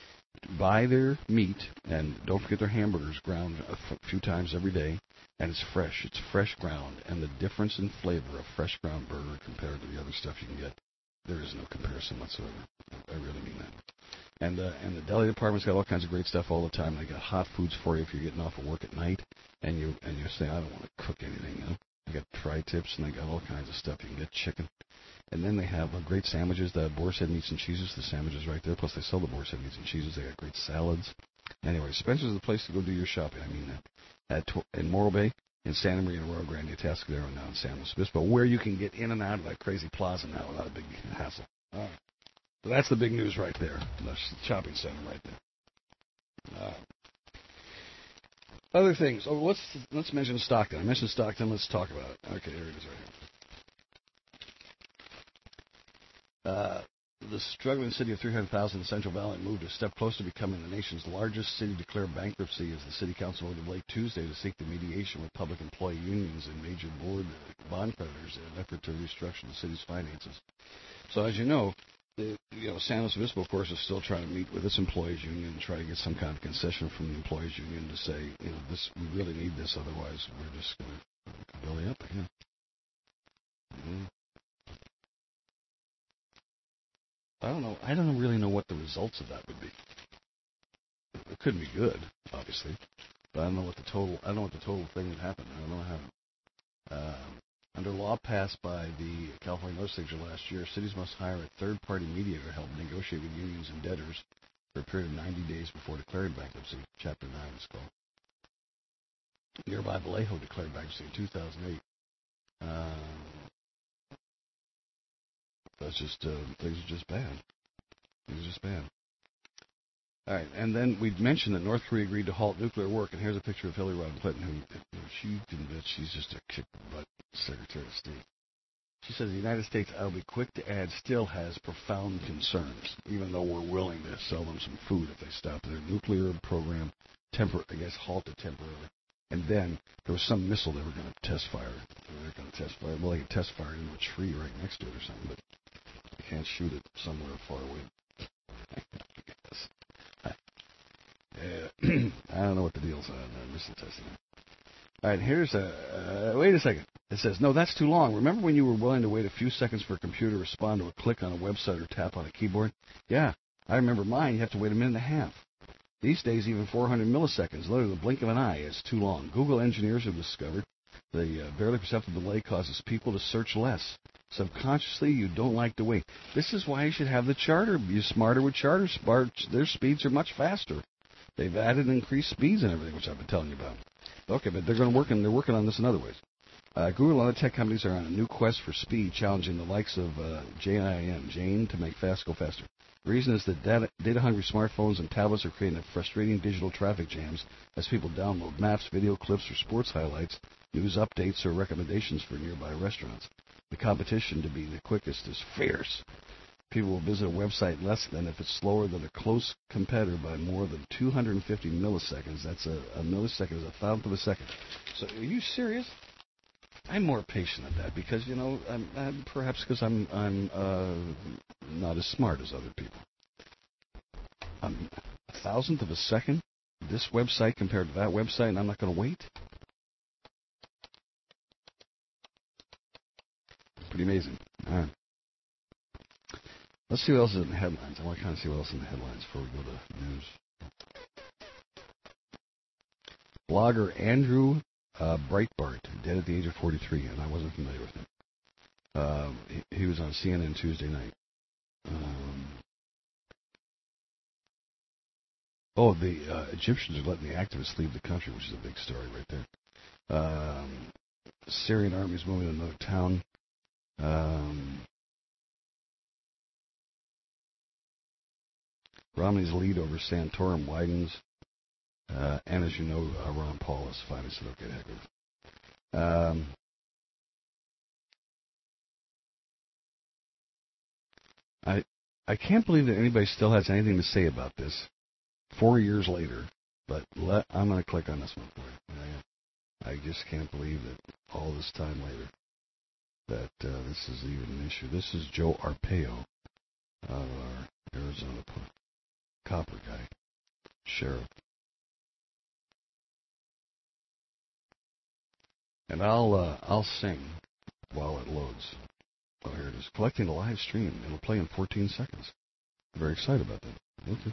Buy their meat, and don't forget their hamburgers ground a f- few times every day, and it's fresh. It's fresh ground, and the difference in flavor of fresh ground burger compared to the other stuff you can get, there is no comparison whatsoever. I really mean that. And uh, and the deli department's got all kinds of great stuff all the time. They got hot foods for you if you're getting off of work at night, and you and you say, I don't want to cook anything. You know, they got tri-tips, and they got all kinds of stuff. You can get chicken. And then they have uh, great sandwiches, the boar's head meats and cheeses, the sandwiches right there. Plus, they sell the boar's head meats and cheeses. They got great salads. Anyway, Spencer's is the place to go do your shopping. I mean that. At tw- in Morro Bay, in Santa Maria, and Rio Grande, Atascadero, and now in San Luis Obispo, where you can get in and out of that crazy plaza now without a big hassle. All right. So that's the big news right there. That's the shopping center right there. All right. Other things. Oh, let's let's mention Stockton. I mentioned Stockton. Let's talk about it. Okay, here it is right here. Uh, the struggling city of three hundred thousand in Central Valley moved a step closer to becoming the nation's largest city to declare bankruptcy as the city council voted late Tuesday to seek the mediation with public employee unions and major board bond creditors in an effort to restructure the city's finances. So as you know, the, you know, San Luis Obispo, of course, is still trying to meet with its employees union and try to get some kind of concession from the employees union to say, you know, this we really need this, otherwise we're just going to belly up again. Mm-hmm. I don't know. I don't really know what the results of that would be. It couldn't be good, obviously, but I don't know what the total. I don't know what the total thing would happen. I don't know how. Um, under law passed by the California legislature last year, cities must hire a third-party mediator to help negotiate with unions and debtors for a period of ninety days before declaring bankruptcy. Chapter nine is called. Nearby Vallejo declared bankruptcy in two thousand eight. Um, That's just, uh, things are just bad. Things are just bad. All right, and then we mentioned that North Korea agreed to halt nuclear work, and here's a picture of Hillary Rodham Clinton, who, you know, she admits she's just a kick-butt Secretary of State. She says the United States, I'll be quick to add, still has profound concerns, even though we're willing to sell them some food if they stop their nuclear program, tempor- I guess halted temporarily. And then there was some missile they were going to test fire. They were going to test fire. Well, they could test fire into a tree right next to it or something, but you can't shoot it somewhere far away. I guess. Yeah. I don't know what the deal's on uh, missile testing. All right, here's a... Uh, wait a second. It says, no, that's too long. Remember when you were willing to wait a few seconds for a computer to respond to a click on a website or tap on a keyboard? Yeah, I remember mine. You have to wait a minute and a half. These days, even four hundred milliseconds, literally the blink of an eye, is too long. Google engineers have discovered the uh, barely perceptible delay causes people to search less. Subconsciously, you don't like to wait. This is why you should have the Charter. Be smarter with Charter. Smart, their speeds are much faster. They've added increased speeds and everything, which I've been telling you about. Okay, but they're going to work on, they're working on this in other ways. Uh, Google and other tech companies are on a new quest for speed, challenging the likes of uh, J I M, Jane, to make fast go faster. The reason is that data, data-hungry smartphones and tablets are creating frustrating digital traffic jams as people download maps, video clips, or sports highlights, news updates, or recommendations for nearby restaurants. The competition to be the quickest is fierce. People will visit a website less than if it's slower than a close competitor by more than two hundred fifty milliseconds. That's a, a millisecond is a thousandth of a second. So are you serious? I'm more patient than that because, you know, I'm, I'm, perhaps because I'm I'm uh, not as smart as other people. Um, a thousandth of a second, this website compared to that website, and I'm not going to wait? Pretty amazing. All right. Let's see what else is in the headlines. I want to kind of see what else is in the headlines before we go to news. Blogger Andrew uh, Breitbart, dead at the age of forty-three, and I wasn't familiar with him. Uh, he, he was on C N N Tuesday night. Um, oh, the uh, Egyptians are letting the activists leave the country, which is a big story right there. Um, Syrian army is moving to another town. Um, Romney's lead over Santorum widens. Uh, and as you know, uh, Ron Paul has finally said, okay, heck with it. Um, I, I can't believe that anybody still has anything to say about this four years later, but let, I'm going to click on this one for you. I, I just can't believe that all this time later that uh, this is even an issue. This is Joe Arpaio out of our Arizona copper guy, sheriff. And I'll uh, I'll sing while it loads. Oh, here it is. Collecting a live stream. It'll play in fourteen seconds. I'm very excited about that. Okay.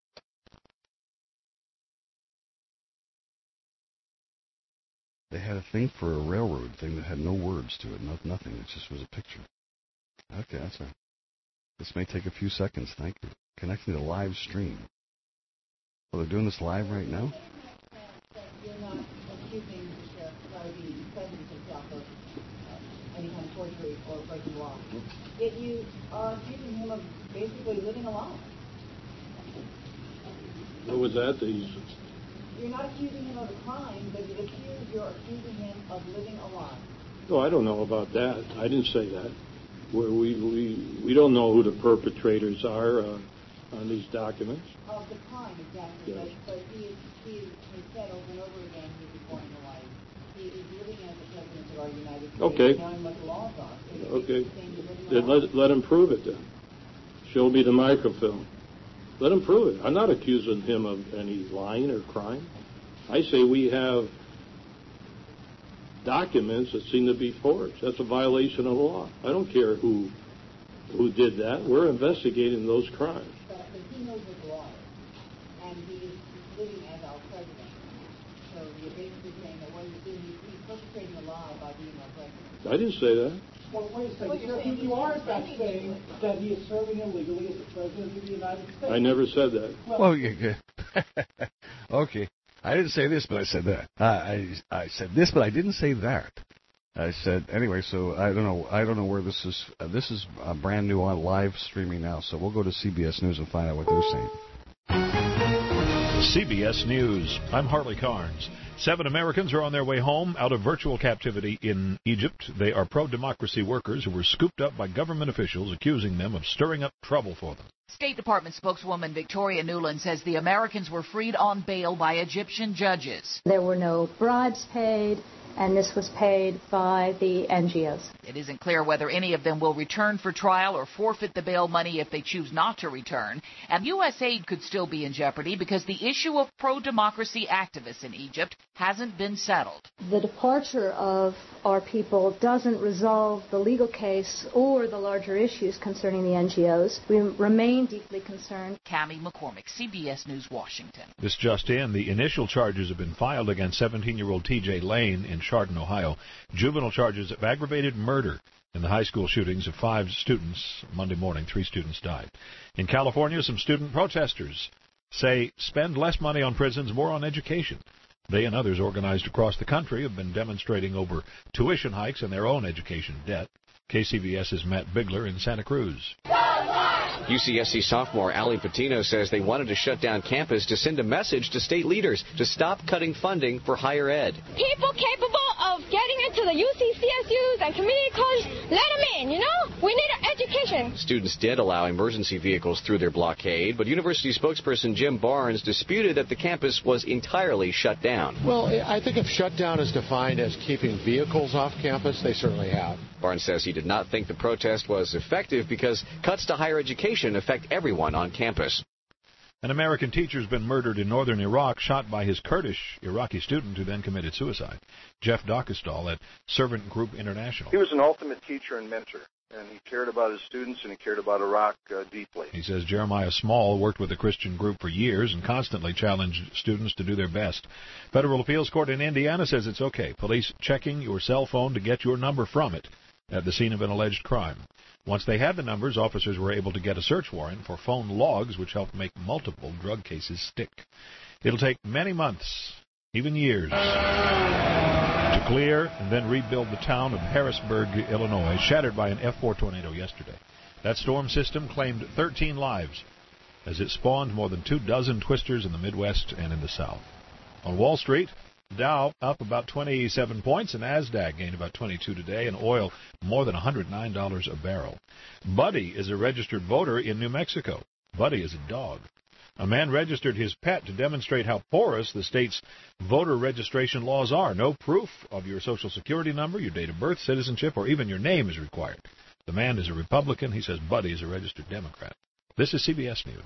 They had a thing for a railroad thing that had no words to it, no, nothing. It just was a picture. Okay, that's all right. This may take a few seconds. Thank you. Connecting to live stream. Well, they're doing this live right now? You're not accusing the president himself of any kind of forgery or breaking law. Yet you are accusing him of basically living a lie. What was that? These... You're not accusing him of a crime, but it appears you're accusing him of living a lie. Oh, I don't know about that. I didn't say that. We're, we we we don't know who the perpetrators are uh, on these documents. Of the crime, exactly. Yes. But, but he, is, he has said over and over again he's reporting a lie. He is living as the president of our United States, Okay. knowing what the laws are. It, Okay. Then let, let him prove it then. Show me the microfilm. Let him prove it. I'm not accusing him of any lying or crime. I say we have documents that seem to be forged. That's a violation of the law. I don't care who who did that. We're investigating those crimes. But, but he knows what the law is, and he is living as our president. So you're basically saying that what he's doing, he's, he's perpetrating a lie by being our president. I didn't say that. Well, wait a second. Sir, you, you are, in fact, saying that he is serving illegally as the President of the United States. I never said that. Well, well yeah, yeah. Okay. I didn't say this, but I said that. I, I I said this, but I didn't say that. I said anyway. So I don't know. I don't know where this is. Uh, this is uh, brand new on live streaming now. So we'll go to C B S News and find out what they're saying. C B S News. I'm Harley Carnes. Seven Americans are on their way home out of virtual captivity in Egypt. They are pro-democracy workers who were scooped up by government officials accusing them of stirring up trouble for them. State Department spokeswoman Victoria Nuland says the Americans were freed on bail by Egyptian judges. There were no bribes paid, and this was paid by the N G Os. It isn't clear whether any of them will return for trial or forfeit the bail money if they choose not to return. And U S aid could still be in jeopardy because the issue of pro-democracy activists in Egypt hasn't been settled. The departure of our people doesn't resolve the legal case or the larger issues concerning the N G Os. We remain deeply concerned. Cammie McCormick, C B S News, Washington. This just in, the initial charges have been filed against seventeen-year-old T J Lane in Chardon, Ohio. Juvenile charges of aggravated murder in the high school shootings of five students. Monday morning, three students died. In California, some student protesters say spend less money on prisons, more on education. They and others organized across the country have been demonstrating over tuition hikes and their own education debt. K C V S's Matt Bigler in Santa Cruz. Don't lie! U C S C sophomore Allie Patino says they wanted to shut down campus to send a message to state leaders to stop cutting funding for higher ed. People capable of getting into the U C C S Us and community colleges, let them in, you know? We need an education. Students did allow emergency vehicles through their blockade, but university spokesperson Jim Barnes disputed that the campus was entirely shut down. Well, I think if shutdown is defined as keeping vehicles off campus, they certainly have. Barnes says he did not think the protest was effective because cuts to higher education affect everyone on campus. An American teacher has been murdered in northern Iraq, shot by his Kurdish Iraqi student who then committed suicide. Jeff Dockestall at Servant Group International. He was an ultimate teacher and mentor, and he cared about his students and he cared about Iraq uh, deeply. He says Jeremiah Small worked with the Christian group for years and constantly challenged students to do their best. Federal Appeals Court in Indiana says it's okay. Police checking your cell phone to get your number from it at the scene of an alleged crime. Once they had the numbers, officers were able to get a search warrant for phone logs, which helped make multiple drug cases stick. It'll take many months, even years, to clear and then rebuild the town of Harrisburg, Illinois, shattered by an F four tornado yesterday. That storm system claimed thirteen lives as it spawned more than two dozen twisters in the Midwest and in the South. On Wall Street, Dow up about twenty-seven points, and NASDAQ gained about twenty-two today, and oil more than one hundred nine dollars a barrel. Buddy is a registered voter in New Mexico. Buddy is a dog. A man registered his pet to demonstrate how porous the state's voter registration laws are. No proof of your Social Security number, your date of birth, citizenship, or even your name is required. The man is a Republican. He says Buddy is a registered Democrat. This is C B S News.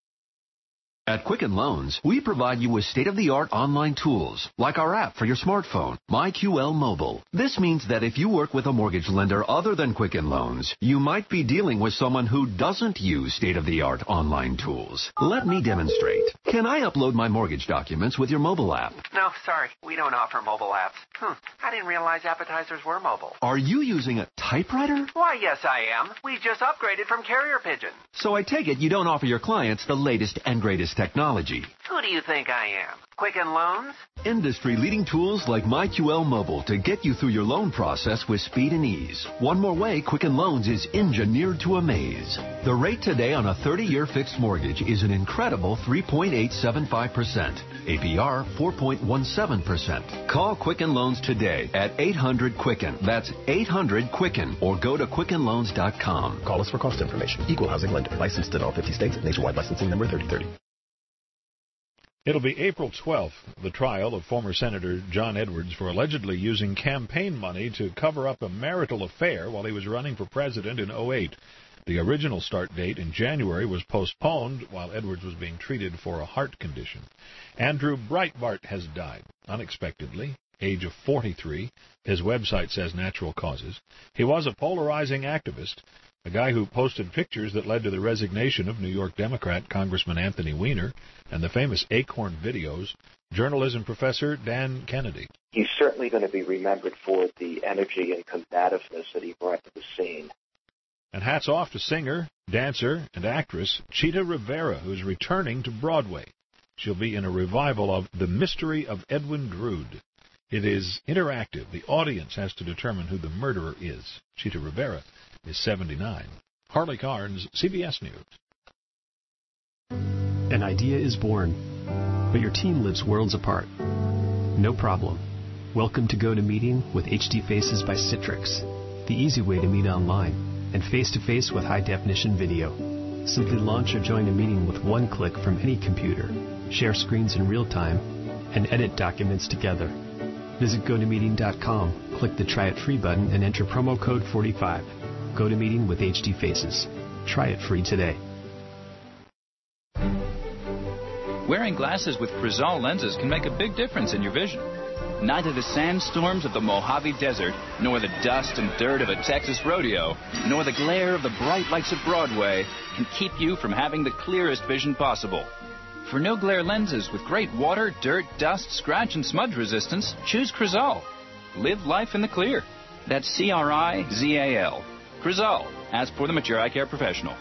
At Quicken Loans, we provide you with state-of-the-art online tools, like our app for your smartphone, MyQL Mobile. This means that if you work with a mortgage lender other than Quicken Loans, you might be dealing with someone who doesn't use state-of-the-art online tools. Let me demonstrate. Can I upload my mortgage documents with your mobile app? No, sorry. We don't offer mobile apps. Hmm. I didn't realize appetizers were mobile. Are you using a typewriter? Why, yes, I am. We just upgraded from Carrier Pigeon. So I take it you don't offer your clients the latest and greatest technology. Who do you think I am? Quicken Loans? Industry-leading tools like MyQL Mobile to get you through your loan process with speed and ease. One more way Quicken Loans is engineered to amaze. The rate today on a thirty-year fixed mortgage is an incredible three point eight seven five percent. A P R four point one seven percent. Call Quicken Loans today at eight hundred Quicken. That's eight hundred Quicken, or go to quicken loans dot com. Call us for cost information. Equal housing lender. Licensed in all fifty states. Nationwide licensing number thirty thirty. It'll be April twelfth, the trial of former Senator John Edwards for allegedly using campaign money to cover up a marital affair while he was running for president in oh eight. The original start date in January was postponed while Edwards was being treated for a heart condition. Andrew Breitbart has died unexpectedly, age of forty-three. His website says natural causes. He was a polarizing activist, a guy who posted pictures that led to the resignation of New York Democrat Congressman Anthony Weiner and the famous Acorn videos. Journalism professor Dan Kennedy. He's certainly going to be remembered for the energy and combativeness that he brought to the scene. And hats off to singer, dancer, and actress Chita Rivera, who's returning to Broadway. She'll be in a revival of The Mystery of Edwin Drood. It is interactive. The audience has to determine who the murderer is. Chita Rivera is seventy-nine. Harley Carnes, C B S News. An idea is born, but your team lives worlds apart. No problem. Welcome to GoToMeeting with H D Faces by Citrix, the easy way to meet online and face-to-face with high-definition video. Simply launch or join a meeting with one click from any computer, share screens in real time, and edit documents together. Visit go to meeting dot com, click the Try It Free button, and enter promo code forty-five. GoToMeeting with H D Faces. Try it free today. Wearing glasses with Crizal lenses can make a big difference in your vision. Neither the sandstorms of the Mojave Desert, nor the dust and dirt of a Texas rodeo, nor the glare of the bright lights of Broadway can keep you from having the clearest vision possible. For no-glare lenses with great water, dirt, dust, scratch, and smudge resistance, choose Crizal. Live life in the clear. That's C R I Z A L. Crizal. Ask for them at your eye care professional.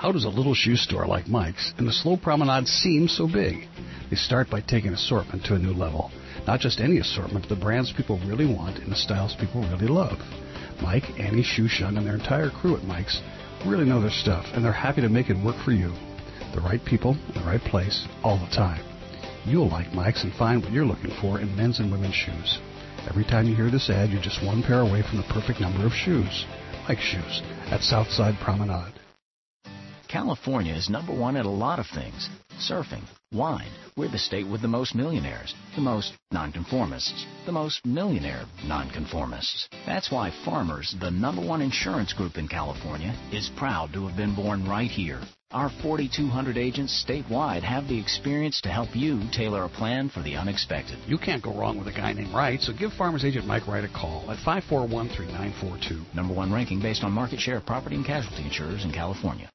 How does a little shoe store like Mike's and the Slow Promenade seem so big? They start by taking assortment to a new level. Not just any assortment, but the brands people really want and the styles people really love. Mike, Annie, Shu Shun, and their entire crew at Mike's really know their stuff, and they're happy to make it work for you. The right people in the right place all the time. You'll like Mike's and find what you're looking for in men's and women's shoes. Every time you hear this ad, you're just one pair away from the perfect number of shoes. Mike's Shoes at Southside Promenade. California is number one at a lot of things. Surfing, wine. We're the state with the most millionaires, the most nonconformists, the most millionaire nonconformists. That's why Farmers, the number one insurance group in California, is proud to have been born right here. Our forty-two hundred agents statewide have the experience to help you tailor a plan for the unexpected. You can't go wrong with a guy named Wright, so give Farmers Agent Mike Wright a call at five four one, three nine four two. Number one ranking based on market share of property and casualty insurers in California.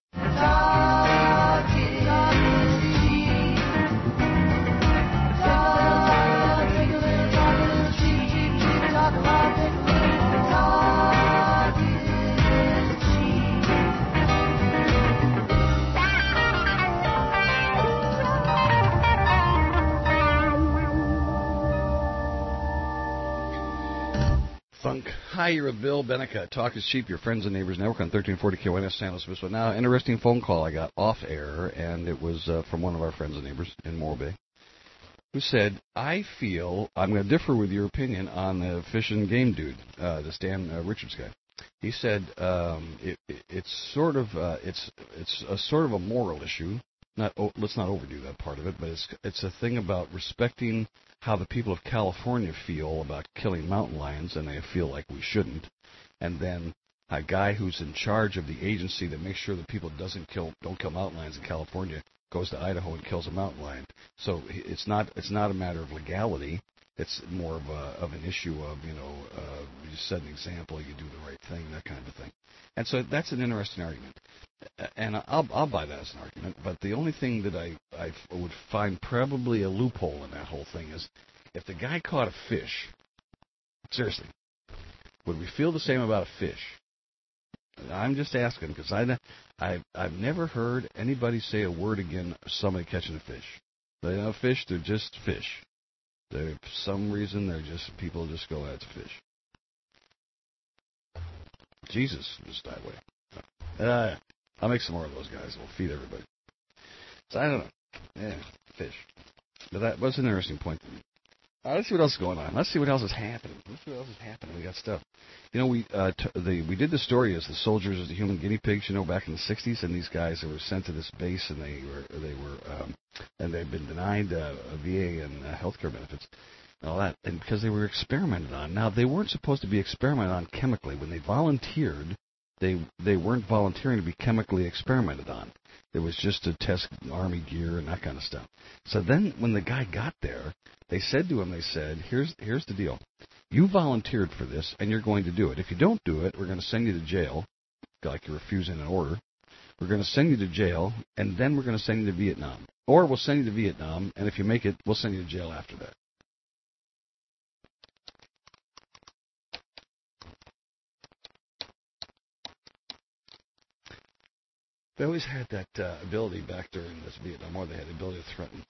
Funk. Hi, you're a Bill Benica. Talk is cheap. Your friends and neighbors network on thirteen forty K O N S San Luis Obispo. Now, interesting phone call I got off air, and it was uh, from one of our friends and neighbors in Morro Bay, who said, I feel I'm going to differ with your opinion on the fish and game dude, uh, this Dan uh, Richards guy. He said um, it, it, it's sort of uh, it's it's a sort of a moral issue. Not oh, let's not overdo that part of it, but it's it's a thing about respecting how the people of California feel about killing mountain lions, and they feel like we shouldn't. And then a guy who's in charge of the agency that makes sure that people doesn't kill don't kill mountain lions in California goes to Idaho and kills a mountain lion. So it's not it's not a matter of legality. It's more of a of an issue of, you know, uh, you set an example, you do the right thing, that kind of thing. And so that's an interesting argument. And I'll I'll buy that as an argument. But the only thing that I, I would find probably a loophole in that whole thing is if the guy caught a fish, seriously, would we feel the same about a fish? I'm just asking because I, I, I've never heard anybody say a word against somebody catching a fish. They know fish, they're just fish. They're, for some reason, they're just, people just go, that's a fish. Jesus was that way. Uh, I'll make some more of those guys. We'll feed everybody. So I don't know. Yeah, fish. But that was an interesting point to me. All right, let's see what else is going on. Let's see what else is happening. Let's see what else is happening. We got stuff. You know, we uh, t- the we did the story as the soldiers as the human guinea pigs. You know, back in the sixties, and these guys that were sent to this base, and they were they were um, and they'd been denied uh, V A and uh, health care benefits and all that, and because they were experimented on. Now, they weren't supposed to be experimented on chemically. When they volunteered, they they weren't volunteering to be chemically experimented on. It was just to test Army gear and that kind of stuff. So then when the guy got there, they said to him, they said, here's here's the deal. You volunteered for this, and you're going to do it. If you don't do it, we're going to send you to jail, like you're refusing an order. We're going to send you to jail, and then we're going to send you to Vietnam. Or we'll send you to Vietnam, and if you make it, we'll send you to jail after that. They always had that uh, ability back during this Vietnam War. They had the ability to threaten.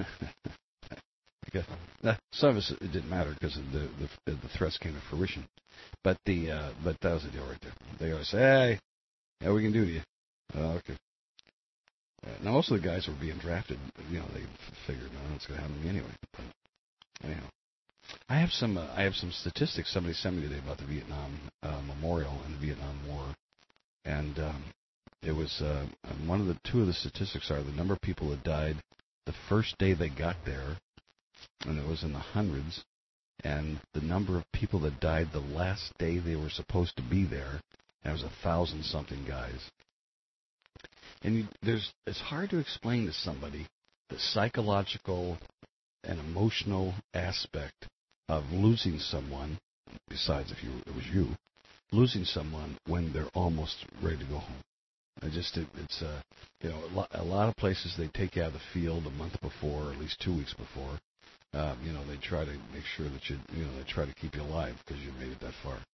Okay. Now, some of us, it didn't matter because the, the the threats came to fruition. But the uh, but that was the deal right there. They always say, "Hey, yeah, we can do to you." Oh, okay. Uh, now most of the guys were being drafted. You know, they figured, no, it's going to happen to me anyway. But anyhow, I have some uh, I have some statistics somebody sent me today about the Vietnam uh, Memorial and the Vietnam War, and um, it was uh, one of the two of the statistics are the number of people that died the first day they got there, and it was in the hundreds, and the number of people that died the last day they were supposed to be there, and it was a thousand something guys. And you, there's it's hard to explain to somebody the psychological and emotional aspect of losing someone, besides if you it was you, losing someone when they're almost ready to go home. I just it, it's uh, you know a lot, a lot of places they take you out of the field a month before, or at least two weeks before. Um, you know they try to make sure that you you know they try to keep you alive because you made it that far.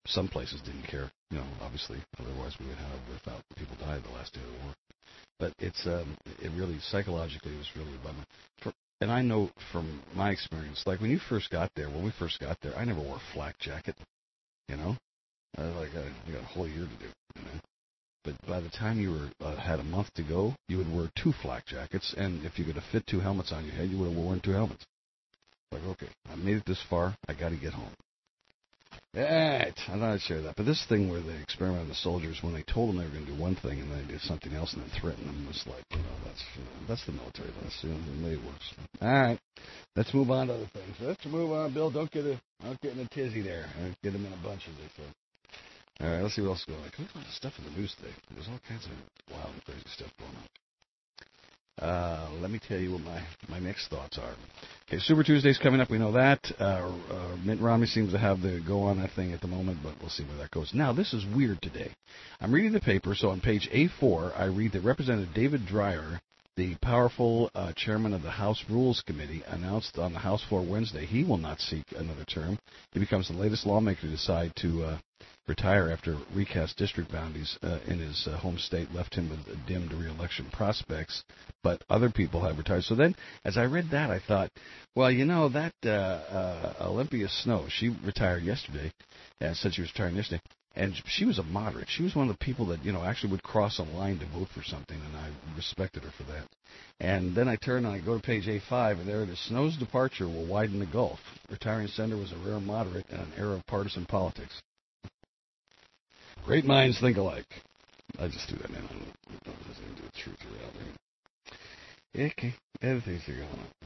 some places didn't care, you know, obviously. Otherwise, we would have a thousand people died the last day of the war. But it's um, it really psychologically it was really a bummer. For, and I know from my experience, like when you first got there, when we first got there, I never wore a flak jacket. You know, I like I, I got a whole year to do. You know, but by the time you were uh, had a month to go, you would wear two flak jackets, and if you could have fit two helmets on your head, you would have worn two helmets. Like, okay, I made it this far, I got to get home. Right, I thought I'd share that. But this thing where they experiment on the soldiers, when they told them they were going to do one thing and then they did something else and then threatened them, was like, you know, that's you know, that's the military. That's you know, the way it works. All right, let's move on to other things. Let's move on, Bill. Don't get a, don't get in a tizzy there. Get them in a bunch, as they say. All right, let's see what else is going on. Look at all the stuff in the news today. There's all kinds of wild and crazy stuff going on. Uh, let me tell you what my, my next thoughts are. Okay, Super Tuesday's coming up. We know that. Uh, uh, Mitt Romney seems to have the go on that thing at the moment, but we'll see where that goes. Now, this is weird today. I'm reading the paper, so on page A four, I read that Representative David Dreyer, the powerful uh, chairman of the House Rules Committee, announced on the House floor Wednesday he will not seek another term. He becomes the latest lawmaker to decide to uh, retire after recast district boundaries uh, in his uh, home state left him with dimmed re-election prospects, but other people have retired. So then, as I read that, I thought, well, you know, that uh, uh, Olympia Snowe, she retired yesterday, and said she was retiring yesterday, and she was a moderate. She was one of the people that, you know, actually would cross a line to vote for something, and I respected her for that. And then I turn and I go to page A five, and there it is. Snowe's departure will widen the gulf. Retiring senator was a rare moderate in an era of partisan politics. Great minds think alike. I just do that, man. I don't know if there's anything to do with truth or reality. Okay, other things are going on.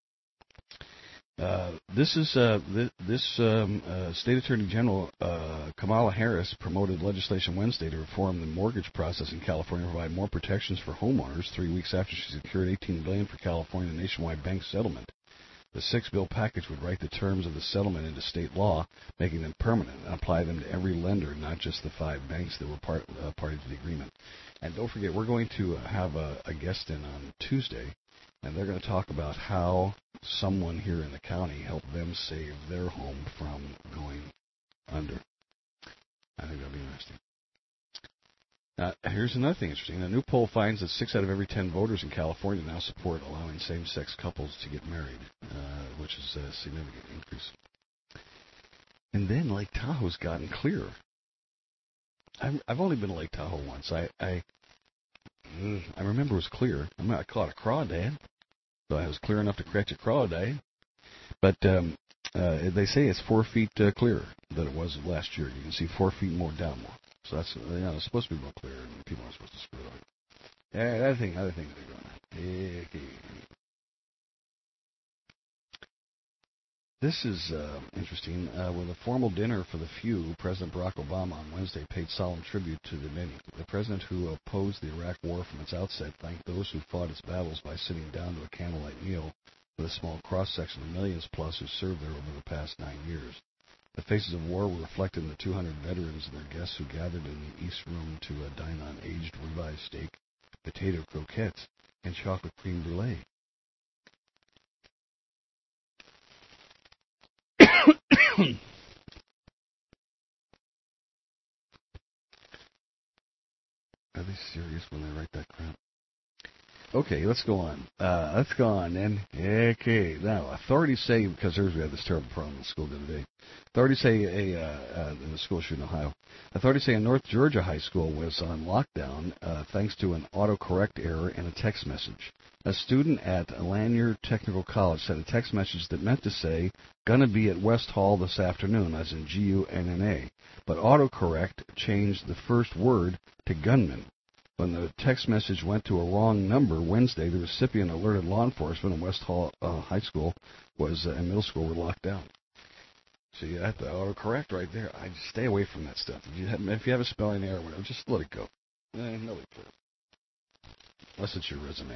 Uh, this is uh, this, this um, uh, State Attorney General uh, Kamala Harris promoted legislation Wednesday to reform the mortgage process in California and provide more protections for homeowners. Three weeks after she secured eighteen billion dollars for California nationwide bank settlement. The six-bill package would write the terms of the settlement into state law, making them permanent, and apply them to every lender, not just the five banks that were part, uh, party to the agreement. And don't forget, we're going to have a, a guest in on Tuesday, and they're going to talk about how someone here in the county helped them save their home from going under. I think that'll be interesting. Uh, here's another thing interesting. A new poll finds that six out of every ten voters in California now support allowing same-sex couples to get married, uh, which is a significant increase. And then Lake Tahoe's gotten clearer. I've, I've only been to Lake Tahoe once. I I, I remember it was clear. I, mean, I caught a crawdad, so I was clear enough to catch a crawdad. But um, uh, they say it's four feet uh, clearer than it was last year. You can see four feet more down more. So that's, you know, it's supposed to be more clear, and people aren't supposed to screw it up. Yeah, other thing, other things are going on. This is uh, interesting. Uh, with a formal dinner for the few, President Barack Obama on Wednesday paid solemn tribute to the many. The president who opposed the Iraq War from its outset thanked those who fought its battles by sitting down to a candlelight meal with a small cross-section of millions plus who served there over the past nine years. The faces of war were reflected in the two hundred veterans and their guests who gathered in the East Room to uh, dine on aged ribeye steak, potato croquettes, and chocolate cream brulee. Are they serious when they write that crap? Okay, let's go on. Uh, let's go on then. Okay, now authorities say, because there's we had this terrible problem in the school the other day. Authorities say a uh, uh, in the school shooting in Ohio. Authorities say a North Georgia high school was on lockdown uh, thanks to an autocorrect error in a text message. A student at Lanier Technical College sent a text message that meant to say "gonna be at West Hall this afternoon," as in G U N N A, but autocorrect changed the first word to gunman. When the text message went to a wrong number Wednesday, the recipient alerted law enforcement, and West Hall uh, High School was uh, and middle school were locked down. So you have to autocorrect right there. I just stay away from that stuff. If you have, if you have a spelling error, whatever, just let it go. Eh, nobody cares. Unless it's your resume.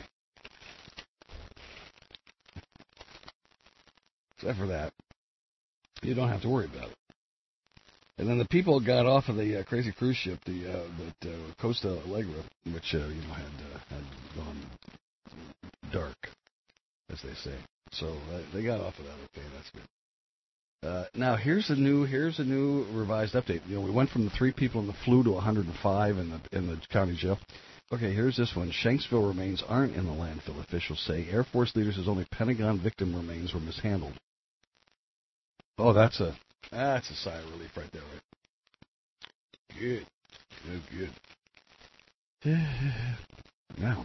Except for that, you don't have to worry about it. And then the people got off of the uh, crazy cruise ship, the uh, that, uh, Costa Allegra, which uh, you know had uh, had gone dark, as they say. So uh, they got off of that. Okay, that's good. Uh, now here's a new here's a new revised update. You know, we went from the three people in the flu to one hundred five in the in the county jail. Okay, here's this one. Shanksville remains aren't in the landfill. Officials say Air Force leaders says only Pentagon victim remains were mishandled. Oh, that's a that's a sigh of relief right there, right? Good, good, good. Now,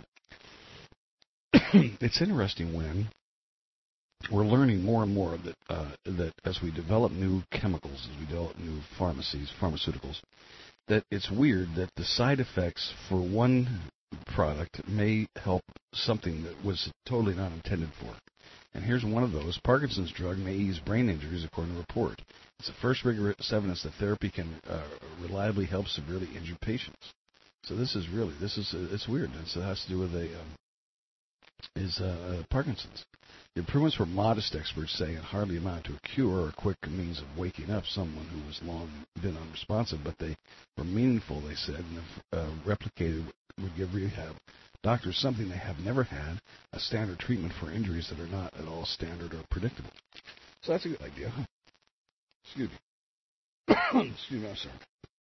it's interesting when we're learning more and more that uh, that as we develop new chemicals, as we develop new pharmacies, pharmaceuticals, that it's weird that the side effects for one product may help something that was totally not intended for. And here's one of those. Parkinson's drug may ease brain injuries, according to a report. It's the first rigorous evidence that therapy can uh, reliably help severely injured patients. So this is really, this is, uh, it's weird. It's, it has to do with a, um, is uh, Parkinson's. The improvements were modest, experts say, and hardly amount to a cure or a quick means of waking up someone who was long been unresponsive, but they were meaningful, they said, and if uh, replicated would give rehab doctors something they have never had, a standard treatment for injuries that are not at all standard or predictable. So that's a good idea, huh? Excuse me. Excuse me, I'm sorry.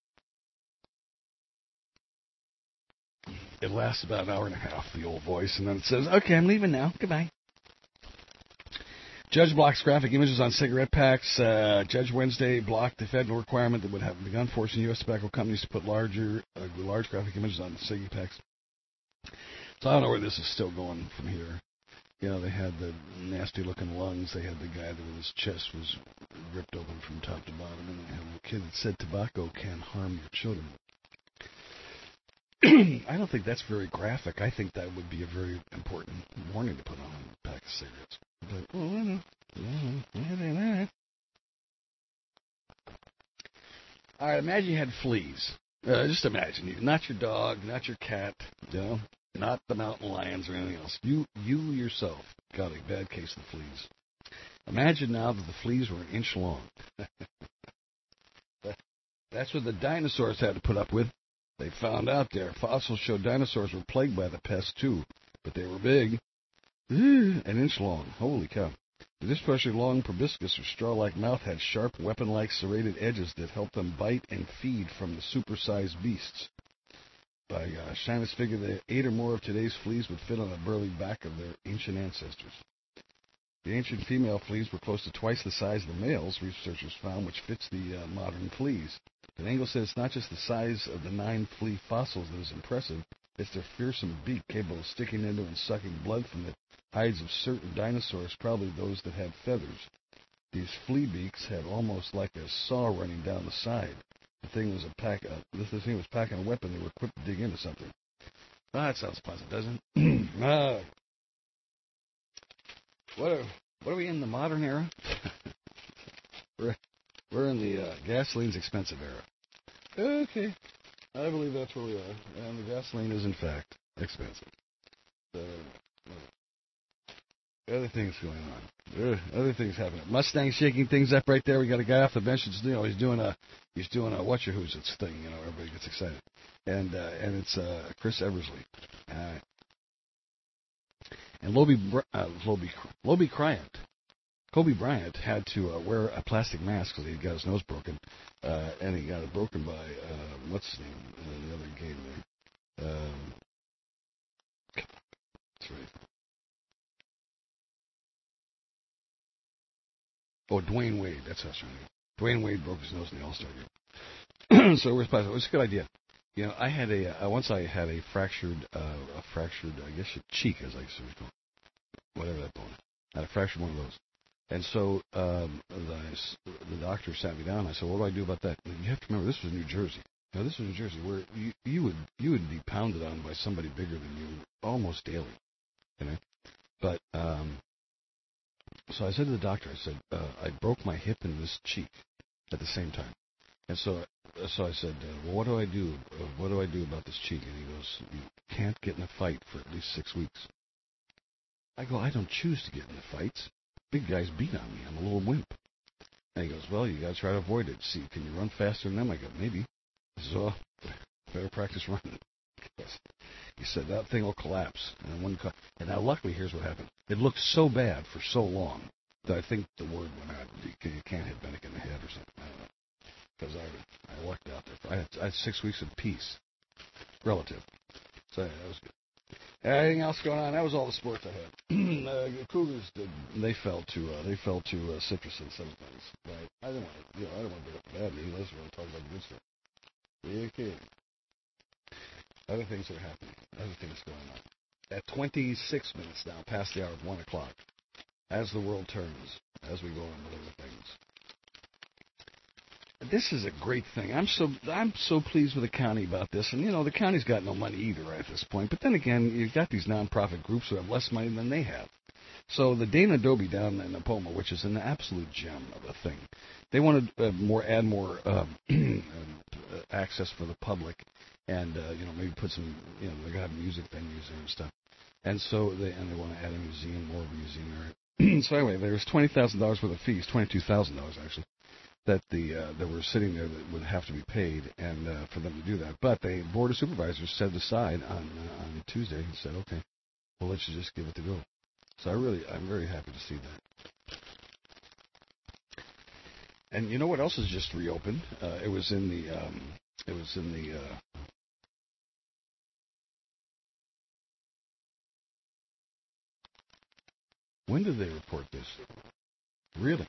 It lasts about an hour and a half, the old voice, and then it says, okay, I'm leaving now. Goodbye. Judge blocks graphic images on cigarette packs. Uh, Judge Wednesday blocked the federal requirement that would have begun forcing U S tobacco companies to put larger, uh, large graphic images on the cigarette packs. So I don't know where this is still going from here. You know, they had the nasty-looking lungs. They had the guy that his chest was ripped open from top to bottom, and they had a kid that said tobacco can harm your children. I don't think that's very graphic. I think that would be a very important warning to put on a pack of cigarettes. But, well, I don't know. All right, imagine you had fleas. Uh, just imagine you, not your dog, not your cat, you know, not the mountain lions or anything else. You, you yourself got a bad case of the fleas. Imagine now that the fleas were an inch long. That's what the dinosaurs had to put up with. They found out there. Fossils show dinosaurs were plagued by the pest, too. But they were big. An inch long. Holy cow. The especially long proboscis or straw-like mouth had sharp, weapon-like serrated edges that helped them bite and feed from the super-sized beasts. By gosh, scientists figured that eight or more of today's fleas would fit on the burly back of their ancient ancestors. The ancient female fleas were close to twice the size of the males, researchers found, which fits the uh, modern fleas. But Engel said it's not just the size of the nine flea fossils that is impressive, it's their fearsome beak capable of sticking into and sucking blood from the hides of certain dinosaurs, probably those that had feathers. These flea beaks had almost like a saw running down the side. The thing was a pack. Uh, this the thing was packing a weapon. They were equipped to dig into something. Ah, that sounds pleasant, doesn't it? ah. What are what are we in the modern era? we're we're in the uh, gasoline's expensive era. Okay, I believe that's where we are, and the gasoline is in fact expensive. Uh, Other things going on. Other things happening. Mustang shaking things up right there. We got a guy off the bench that's, you know, he's doing a he's doing a what's your who's it's thing. You know, everybody gets excited, and uh, and it's uh, Chris Eversley. Uh, and Lobie uh, Lobie Lobie Bryant, Kobe Bryant had to uh, wear a plastic mask because he got his nose broken, uh, and he got it broken by uh, what's his name, uh, the other game there. Um, that's right. Oh, Dwayne Wade. That's what's right. Dwayne Wade broke his nose in the All-Star game. So it was, it was a good idea. You know, I had a uh, once I had a fractured, uh, a fractured, I guess, a cheek, as I used to call it, whatever that bone. I had a fractured one of those. And so um, the, the doctor sat me down. And I said, "What do I do about that?" And you have to remember, this was New Jersey. Now, this was New Jersey, where you, you would you would be pounded on by somebody bigger than you almost daily. You know, but. Um, So I said to the doctor, I said, uh, I broke my hip and this cheek at the same time. And so so I said, uh, well, what do I do? Uh, what do I do about this cheek? And he goes, you can't get in a fight for at least six weeks. I go, I don't choose to get in the fights. Big guys beat on me. I'm a little wimp. And he goes, well, you got to try to avoid it. See, can you run faster than them? I go, maybe. So better practice running. He said, that thing will collapse. And, one co- and now, luckily, here's what happened. It looked so bad for so long I think the word went out. You can't hit Bennick in the head or something. I don't know. Because I, I lucked out there. I had, I had six weeks of peace. Relative. So yeah, that was good. Anything else going on? That was all the sports I had. uh, the Cougars did. They fell to. Uh, they fell to uh, Citrus in some things. Right. I don't want to. You know. I don't want to bring up the bad news. I just want to talk about the good stuff. Yeah, okay. Other things that are happening. Other things going on. At twenty-six minutes now, past the hour of one o'clock, as the world turns, as we go on with other things. This is a great thing. I'm so I'm so pleased with the county about this. And, you know, the county's got no money either right at this point. But then again, you've got these nonprofit groups who have less money than they have. So the Dana Dobie down in Napoma, which is an absolute gem of a thing, they want to uh, more add more uh, access for the public and, uh, you know, maybe put some, you know, they got music venues there and stuff. And so they and they want to add a museum, more of a museum area. So anyway, there's twenty thousand dollars worth of fees, twenty-two thousand dollars actually, that the uh, that were sitting there that would have to be paid, and uh, for them to do that. But the board of supervisors set aside on uh, on Tuesday and said, okay, well, let's just give it the go. So I really, I'm very happy to see that. And you know what else has just reopened? Uh, it was in the um, it was in the uh, when did they report this? Really?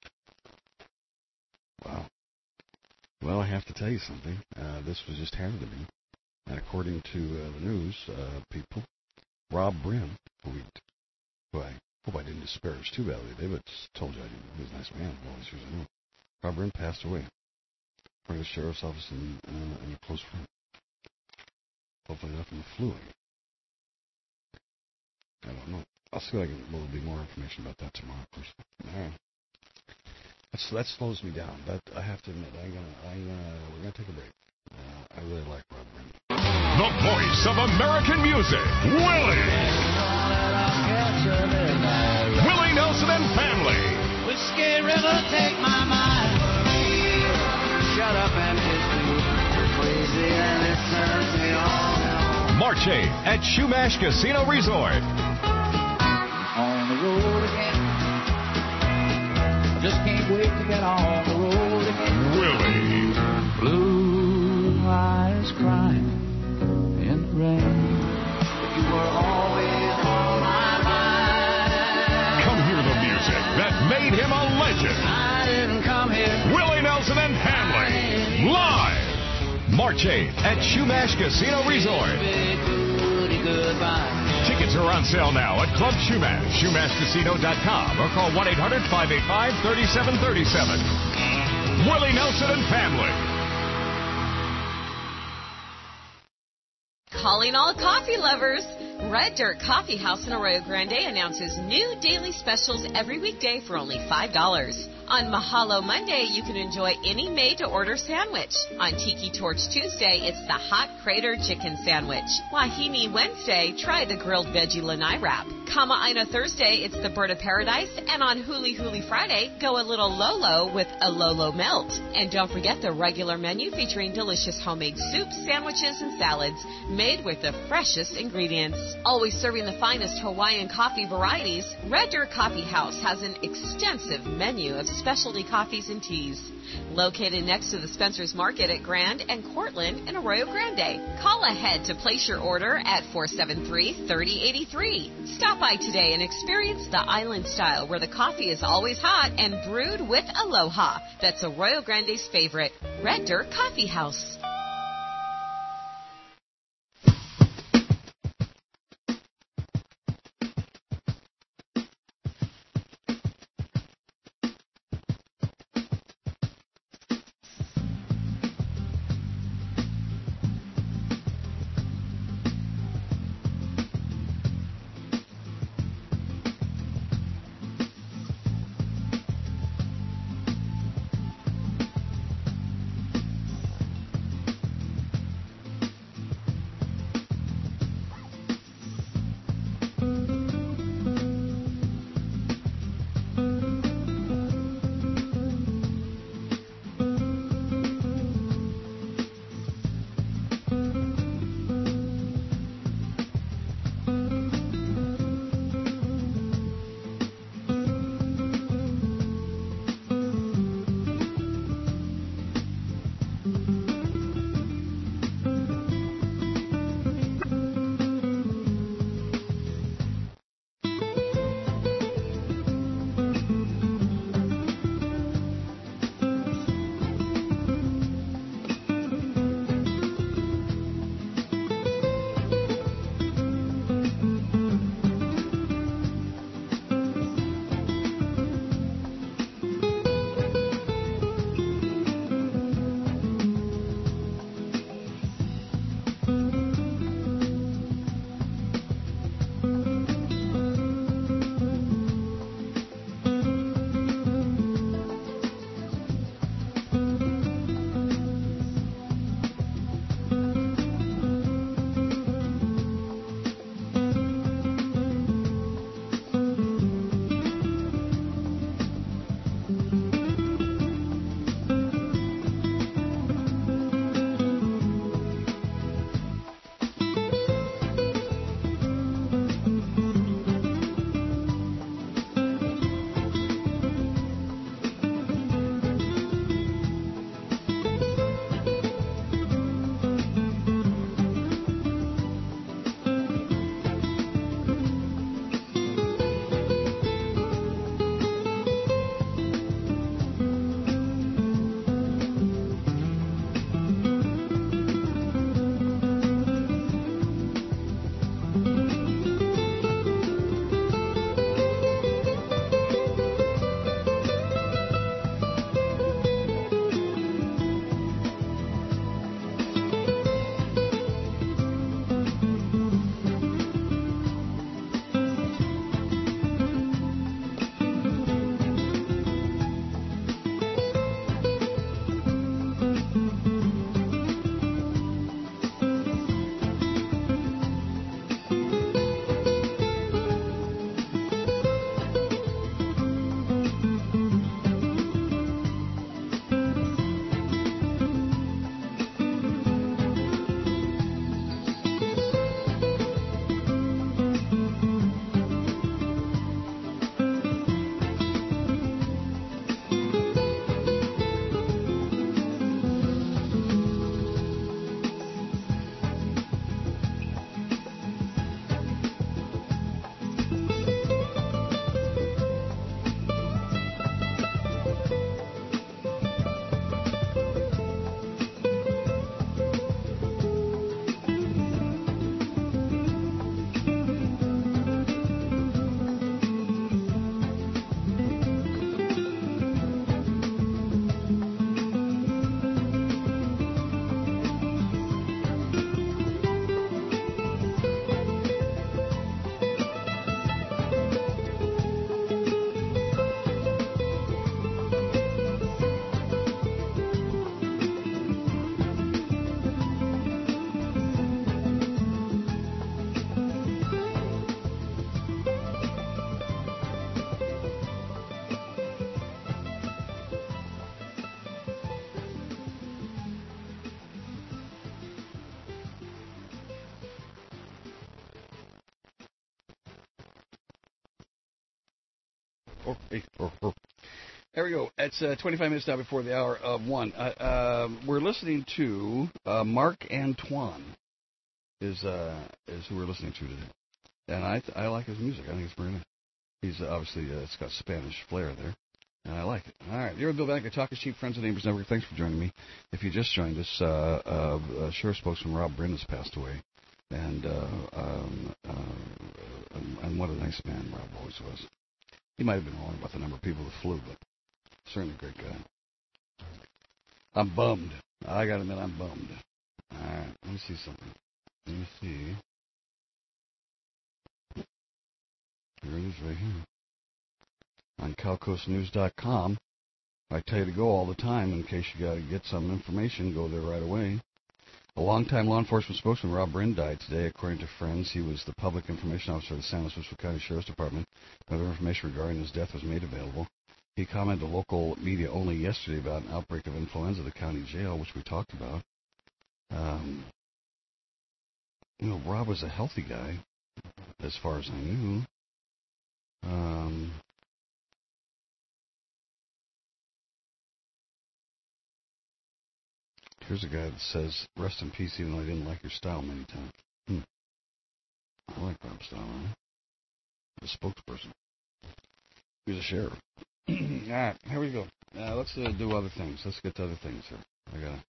Wow. Well, I have to tell you something. Uh, this was just handed to me. And according to uh, the news uh, people, Rob Brim, who, we, who I hope I didn't disparage too badly today, but told you I didn't. He was a nice man all these years I knew. Rob Brim passed away from the sheriff's office and, uh, and a close friend. Hopefully not from the flu. I don't know. I'll see if I can get a little bit more information about that tomorrow, of course. All right. That's, that slows me down. That I have to admit. I'm gonna, I'm gonna, we're gonna take a break. Uh, I really like Rob Brim. The voice of American music, Willie. Willie Nelson and family. Whiskey River, take my mind. Shut up and kiss me. You're crazy and it turns me on. March eighth at Shumash Casino Resort. On the road again. Just can't wait to get on the road again. Willie. Blue eyes crying in the rain. You were always on my mind. Come hear the music that made him a legend. I didn't come here. Willie Nelson and family. Live. March eighth at Shumash Casino Resort. Goodbye. Tickets are on sale now at Club Shumash, Shumash Casino dot com, or call one eight hundred, five eight five, three seven three seven. Willie Nelson and family. Calling all coffee lovers. Red Dirt Coffee House in Arroyo Grande announces new daily specials every weekday for only five dollars. On Mahalo Monday, you can enjoy any made-to-order sandwich. On Tiki Torch Tuesday, it's the Hot Crater Chicken Sandwich. Wahine Wednesday, try the grilled veggie lanai wrap. Kama Ina Thursday, it's the Bird of Paradise. And on Huli Huli Friday, go a little Lolo with a Lolo Melt. And don't forget the regular menu featuring delicious homemade soups, sandwiches, and salads made with the freshest ingredients. Always serving the finest Hawaiian coffee varieties, Red Dirt Coffee House has an extensive menu of specialty coffees and teas. Located next to the Spencer's Market at Grand and Cortland in Arroyo Grande. Call ahead to place your order at four seven three, three oh eight three. Stop by today and experience the island style where the coffee is always hot and brewed with aloha. That's Arroyo Grande's favorite, Red Dirt Coffee House. There we go. It's uh, twenty-five minutes now before the hour of one. Uh, uh, we're listening to uh, Marc Antoine is uh, is who we're listening to today, and I I like his music. I think it's very nice. He's uh, obviously uh, it's got Spanish flair there, and I like it. All right, you're Bill Bannick, Talk is Cheap, Friends and Neighbors Network. Thanks for joining me. If you just joined us, uh, uh, uh, Sheriff spokesman Rob Brin has passed away, and uh, um, uh, and what a nice man Rob always was. He might have been wrong about the number of people that flew, but certainly a great guy. I'm bummed. I gotta admit, I'm bummed. All right, let me see something. Let me see. Here it is right here. On cal coast news dot com. I tell you to go all the time in case you got to get some information. Go there right away. A longtime law enforcement spokesman, Rob Brin, died today. According to friends, he was the public information officer of the San Luis Obispo County Sheriff's Department. Other information regarding his death was made available. He commented to local media only yesterday about an outbreak of influenza at the county jail, which we talked about. Um, you know, Rob was a healthy guy, as far as I knew. Um, here's a guy that says, rest in peace, even though I didn't like your style many times. Hmm. I like Rob's style, right? The spokesperson. He's a sheriff. All right, here we go. Uh, let's uh, do other things. Let's get to other things here. I gotta,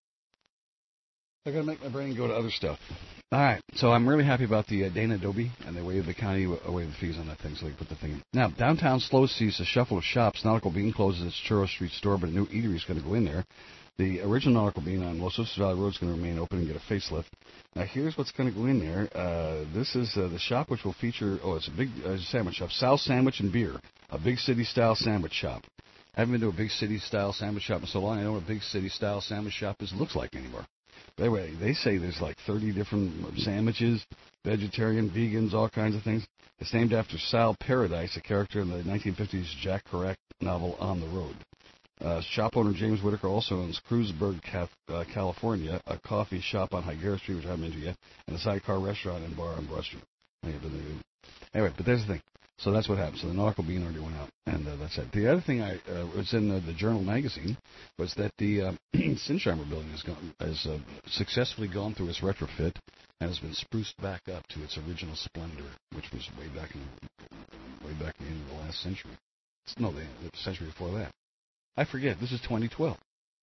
I gotta make my brain go to other stuff. All right, so I'm really happy about the uh, Dana Adobe, and they waived the county away the fees on that thing, so they put the thing in. Now, downtown Slow sees a shuffle of shops. Nautical Bean closes its Churro Street store, but a new eatery is going to go in there. The original Nautical Bean on Los Osos Valley Road is going to remain open and get a facelift. Now, here's what's going to go in there. Uh, this is uh, the shop which will feature, oh, it's a big uh, sandwich shop, Sal's Sandwich and Beer, a big city-style sandwich shop. I haven't been to a big city-style sandwich shop in so long. I know what a big city-style sandwich shop is looks like anymore. But anyway, they say there's like thirty different sandwiches, vegetarian, vegans, all kinds of things. It's named after Sal Paradise, a character in the nineteen fifties Jack Kerouac novel On the Road. Uh, shop owner James Whitaker also owns Cruiseburg, uh, California, a coffee shop on Higuera Street, which I haven't been to yet, and a sidecar restaurant and bar on Broad Street. Anyway, but there's the thing. So that's what happened. So the Nautical Bean already went out, and uh, that's it. The other thing I uh, was in uh, the Journal magazine was that the uh, Sinsheimer building has, gone, has uh, successfully gone through its retrofit and has been spruced back up to its original splendor, which was way back in way back in the end of the last century. No, the, the century before that. I forget. This is twenty twelve.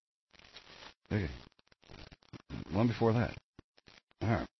Okay. One before that. All right.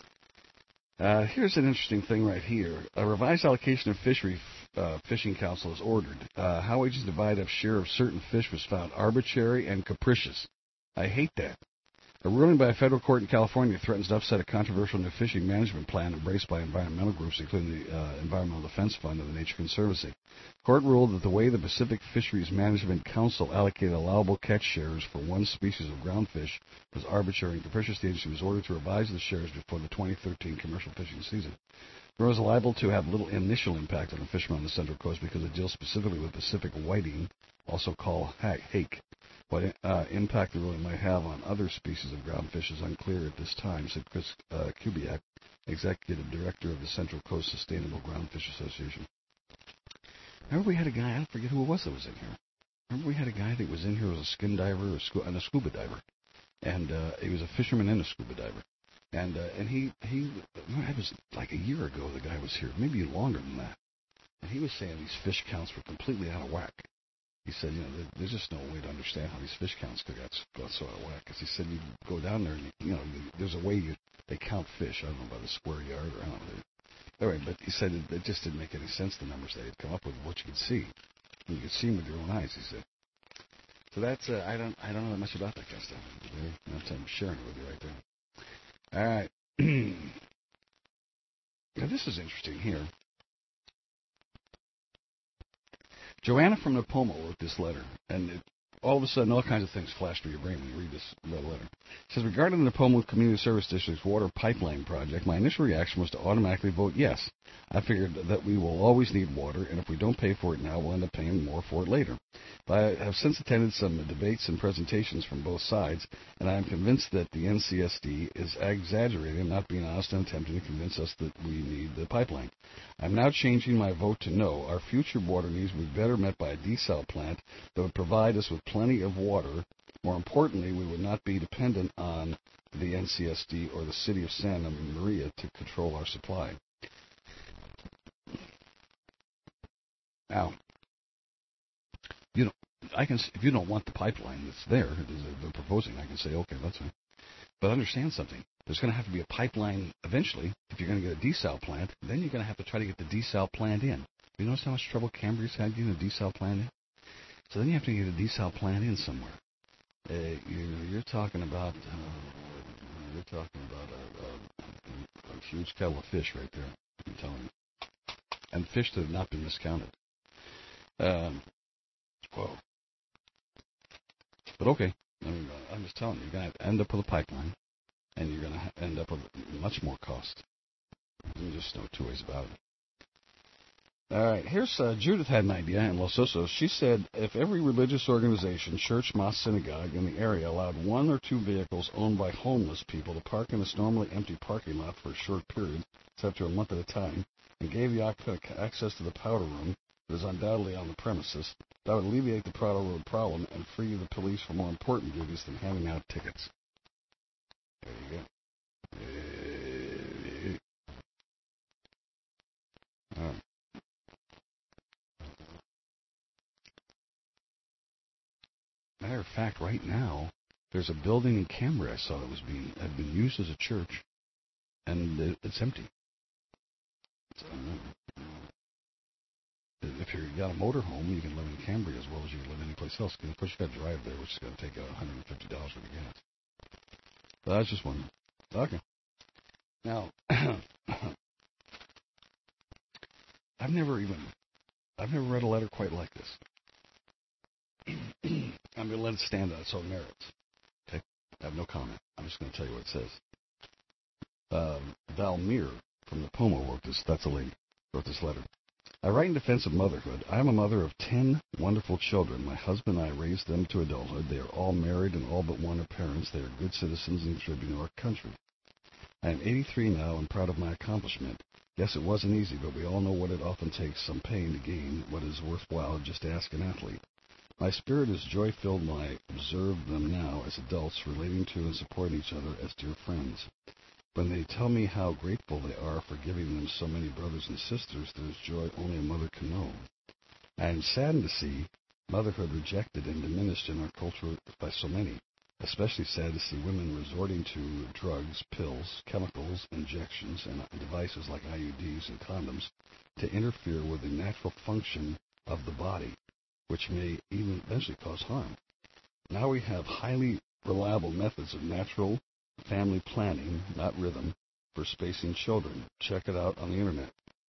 Uh, here's an interesting thing right here. A revised allocation of fishery uh, fishing council is ordered. Uh, how wages divide up share of certain fish was found arbitrary and capricious. I hate that. A ruling by a federal court in California threatens to upset a controversial new fishing management plan embraced by environmental groups, including the uh, Environmental Defense Fund and the Nature Conservancy. Court ruled that the way the Pacific Fisheries Management Council allocated allowable catch shares for one species of groundfish was arbitrary and capricious. The agency was ordered to revise the shares before the twenty thirteen commercial fishing season. The rule is liable to have little initial impact on the fishermen on the Central Coast because it deals specifically with Pacific whiting, also called hake. What uh, impact the ruling might have on other species of groundfish is unclear at this time, said Chris uh, Kubiak, Executive Director of the Central Coast Sustainable Groundfish Association. Remember we had a guy, I forget who it was that was in here. Remember we had a guy that was in here who was a skin diver or a scu- and a scuba diver. And uh, he was a fisherman and a scuba diver. And uh, and he, he, it was like a year ago the guy was here, maybe longer than that. And he was saying these fish counts were completely out of whack. He said, you know, there's just no way to understand how these fish counts got, got so out of whack. Because he said you go down there and, you know, there's a way you, they count fish. I don't know, by the square yard or I don't know. Anyway, but he said it, it just didn't make any sense, the numbers they had come up with, what you could see. And you could see them with your own eyes, he said. So that's, uh, I don't I don't know that much about that kind of stuff. That's, I'm sharing it with you right there. All right. Now, this is interesting here. Joanna from Napomo wrote this letter, and it, all of a sudden, all kinds of things flash through your brain when you read this red letter. It says, regarding the Pomo Community Service District's water pipeline project, my initial reaction was to automatically vote yes. I figured that we will always need water, and if we don't pay for it now, we'll end up paying more for it later. But I have since attended some debates and presentations from both sides, and I am convinced that the N C S D is exaggerating, not being honest, and attempting to convince us that we need the pipeline. I'm now changing my vote to no. Our future water needs would be better met by a desal plant that would provide us with plenty of water. More importantly, we would not be dependent on the N C S D or the city of Santa Maria to control our supply. Now, you know, I can if you don't want the pipeline that's there, they're proposing, I can say, okay, that's fine. But understand something. There's going to have to be a pipeline eventually. If you're going to get a desal plant, then you're going to have to try to get the desal plant in. You notice how much trouble Cambridge's had getting a desal plant in? So then you have to get a desal plant in somewhere. Uh, you're, you're talking about uh, you're talking about a, a, a huge kettle of fish right there. I'm telling you, and fish that have not been miscounted. Um, whoa. But okay, I mean, I'm just telling you, you're going to end up with a pipeline, and you're going to end up with much more cost. There's just no two ways about it. All right, here's uh, Judith had an idea in Los Osos. She said if every religious organization, church, mosque, synagogue in the area allowed one or two vehicles owned by homeless people to park in this normally empty parking lot for a short period, except to a month at a time, and gave the occupant access to the powder room that is undoubtedly on the premises, that would alleviate the powder room problem and free the police from more important duties than handing out tickets. There you go. All right. Matter of fact, right now, there's a building in Cambria I saw that was being had been used as a church, and it's empty. So, if you've got a motorhome, you can live in Cambria as well as you can live anyplace else. Of course, you've got to drive there, which is going to take one hundred fifty dollars for the gas. But I was just wondering. Okay. Now, I've never even, I've never read a letter quite like this. I'm going to let it stand on its own merits. Okay? I have no comment. I'm just going to tell you what it says. Um, Valmir from the Pomo wrote this. That's a lady. Wrote this letter. I write in defense of motherhood. I am a mother of ten wonderful children. My husband and I raised them to adulthood. They are all married and all but one are parents. They are good citizens and contribute to our country. I am eighty-three now and proud of my accomplishment. Yes, it wasn't easy, but we all know what it often takes, some pain to gain what is worthwhile. Just ask an athlete. My spirit is joy-filled when I observe them now as adults, relating to and supporting each other as dear friends. When they tell me how grateful they are for giving them so many brothers and sisters, there is joy only a mother can know. I am saddened to see motherhood rejected and diminished in our culture by so many, especially sad to see women resorting to drugs, pills, chemicals, injections, and devices like I U Ds and condoms to interfere with the natural function of the body, which may even eventually cause harm. Now we have highly reliable methods of natural family planning, not rhythm, for spacing children. Check it out on the internet.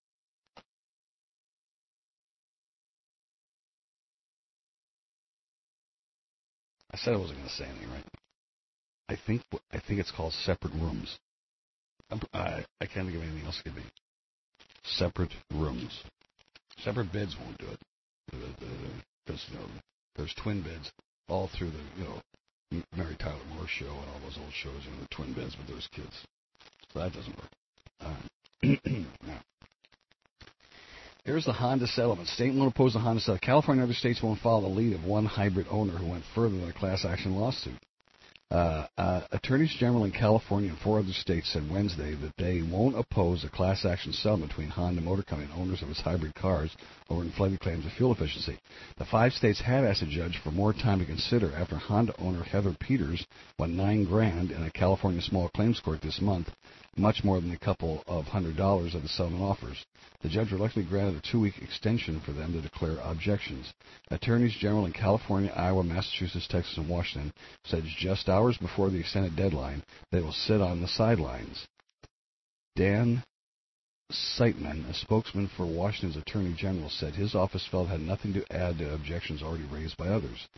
I said I wasn't going to say anything, right? I think I think it's called separate rooms. I, I can't think of anything else it could be. Separate rooms. Separate beds won't do it. Because, you know, there's twin beds all through the, you know, Mary Tyler Moore show and all those old shows, you know, the twin beds with those kids. So that doesn't work. All right. Now, here's the Honda settlement. State won't oppose the Honda settlement. California and other states won't follow the lead of one hybrid owner who went further than a class action lawsuit. Uh, uh, attorneys general in California and four other states said Wednesday that they won't oppose a class action settlement between Honda Motor Company and owners of its hybrid cars over inflated claims of fuel efficiency. The five states had asked a judge for more time to consider after Honda owner Heather Peters won nine grand in a California small claims court this month, much more than a couple of hundred dollars of the settlement offers. The judge reluctantly granted a two-week extension for them to declare objections. Attorneys general in California, Iowa, Massachusetts, Texas, and Washington said just hours before the extended deadline they will sit on the sidelines. Dan Siteman, a spokesman for Washington's attorney general, said his office felt had nothing to add to objections already raised by others.